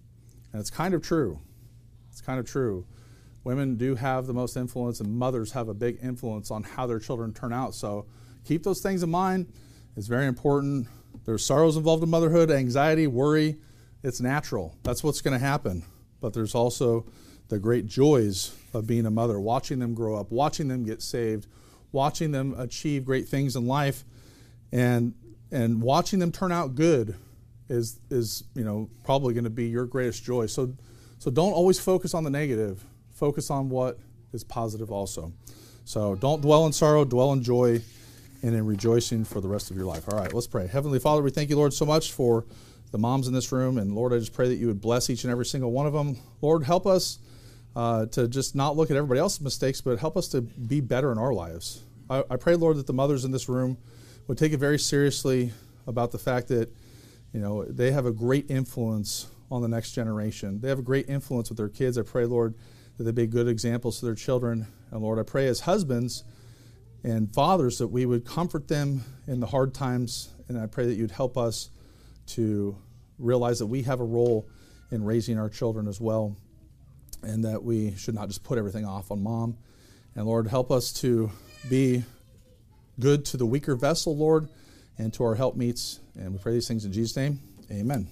And it's kind of true. It's kind of true. Women do have the most influence, and mothers have a big influence on how their children turn out. So keep those things in mind. It's very important. There's sorrows involved in motherhood, anxiety, worry. It's natural. That's what's going to happen. But there's also the great joys of being a mother, watching them grow up, watching them get saved, watching them achieve great things in life, and and watching them turn out good is is you know probably going to be your greatest joy. So so don't always focus on the negative. Focus on what is positive also. So don't dwell in sorrow, dwell in joy, and in rejoicing for the rest of your life. All right, let's pray. Heavenly Father, we thank you, Lord, so much for the moms in this room. And Lord, I just pray that you would bless each and every single one of them. Lord, help us uh, to just not look at everybody else's mistakes, but help us to be better in our lives. I, I pray, Lord, that the mothers in this room would take it very seriously about the fact that, you know, they have a great influence on the next generation. They have a great influence with their kids. I pray, Lord, that they be good examples to their children. And Lord, I pray as husbands and fathers that we would comfort them in the hard times. And I pray that you'd help us to realize that we have a role in raising our children as well, and that we should not just put everything off on mom. And Lord, help us to be good to the weaker vessel, Lord, and to our helpmeets. And we pray these things in Jesus' name. Amen.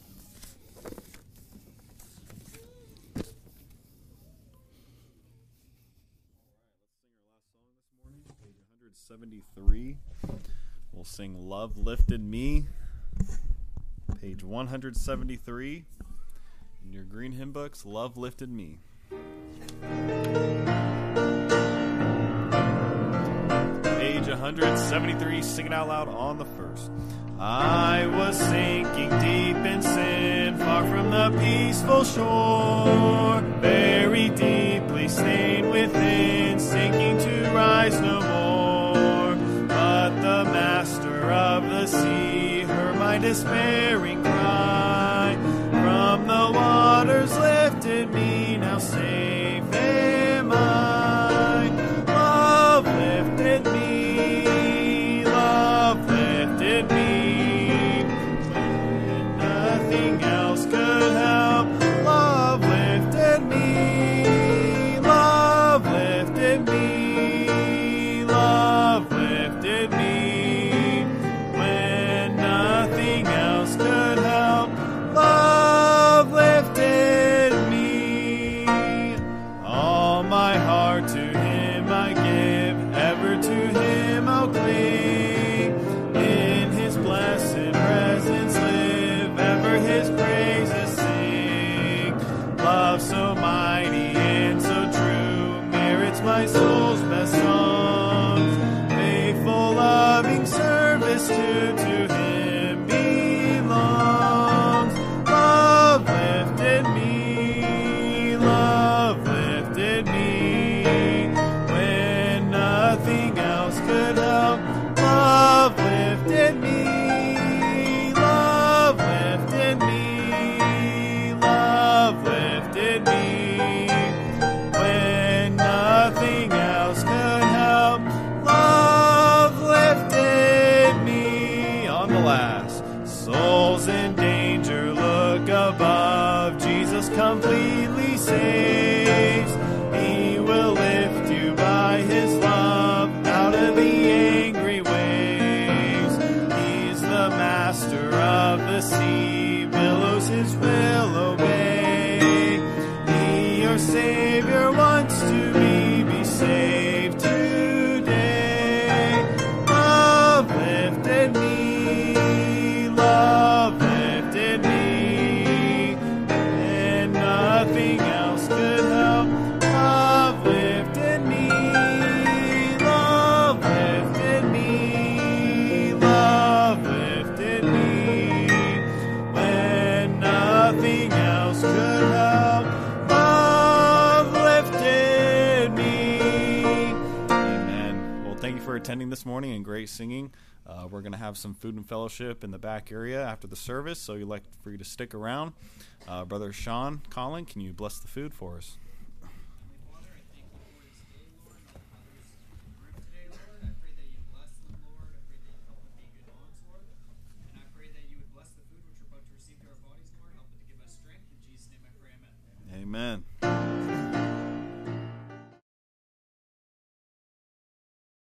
seventy-three. We'll sing Love Lifted Me, page one hundred seventy-three in your green hymn books. Love Lifted Me. Page one hundred seventy-three, sing it out loud on the first. I was sinking deep in sin, far from the peaceful shore, very deeply stained within, sinking to rise no more. But the master of the sea heard my despairing cry, from the waters lifted me, now safe am I. Love lifted me, love lifted me, when nothing else could help. Love lifted me, love lifted me, love lifted me, when nothing else could help. Love lifted me. All my heart to him I give, ever to him I'll cling. In his blessed presence live, ever his praises sing. Love so mighty and so true merits my soul's best songs. Faithful, loving service to, to him belongs. Love lifted me, love lifted me, when nothing else could help. Love lifted me, love lifted me, love lifted me, when nothing else could help. Love lifted me. On the last, souls in danger, look above. Jesus completely saves. He will lift you by his love out of the angry waves. He's the master of the sea, billows his will obey. He, your Savior, wants to be, be saved today. Love lifted me, love lifted me, and nothing else could help. Love lifted me, love lifted me, love lifted me, when nothing else could help. Love lifted me. Amen. Well, thank you for attending this morning and great singing. Uh, we're going to have some food and fellowship in the back area after the service, so we'd like for you to stick around. Uh, Brother Sean Collin, can you bless the food for us?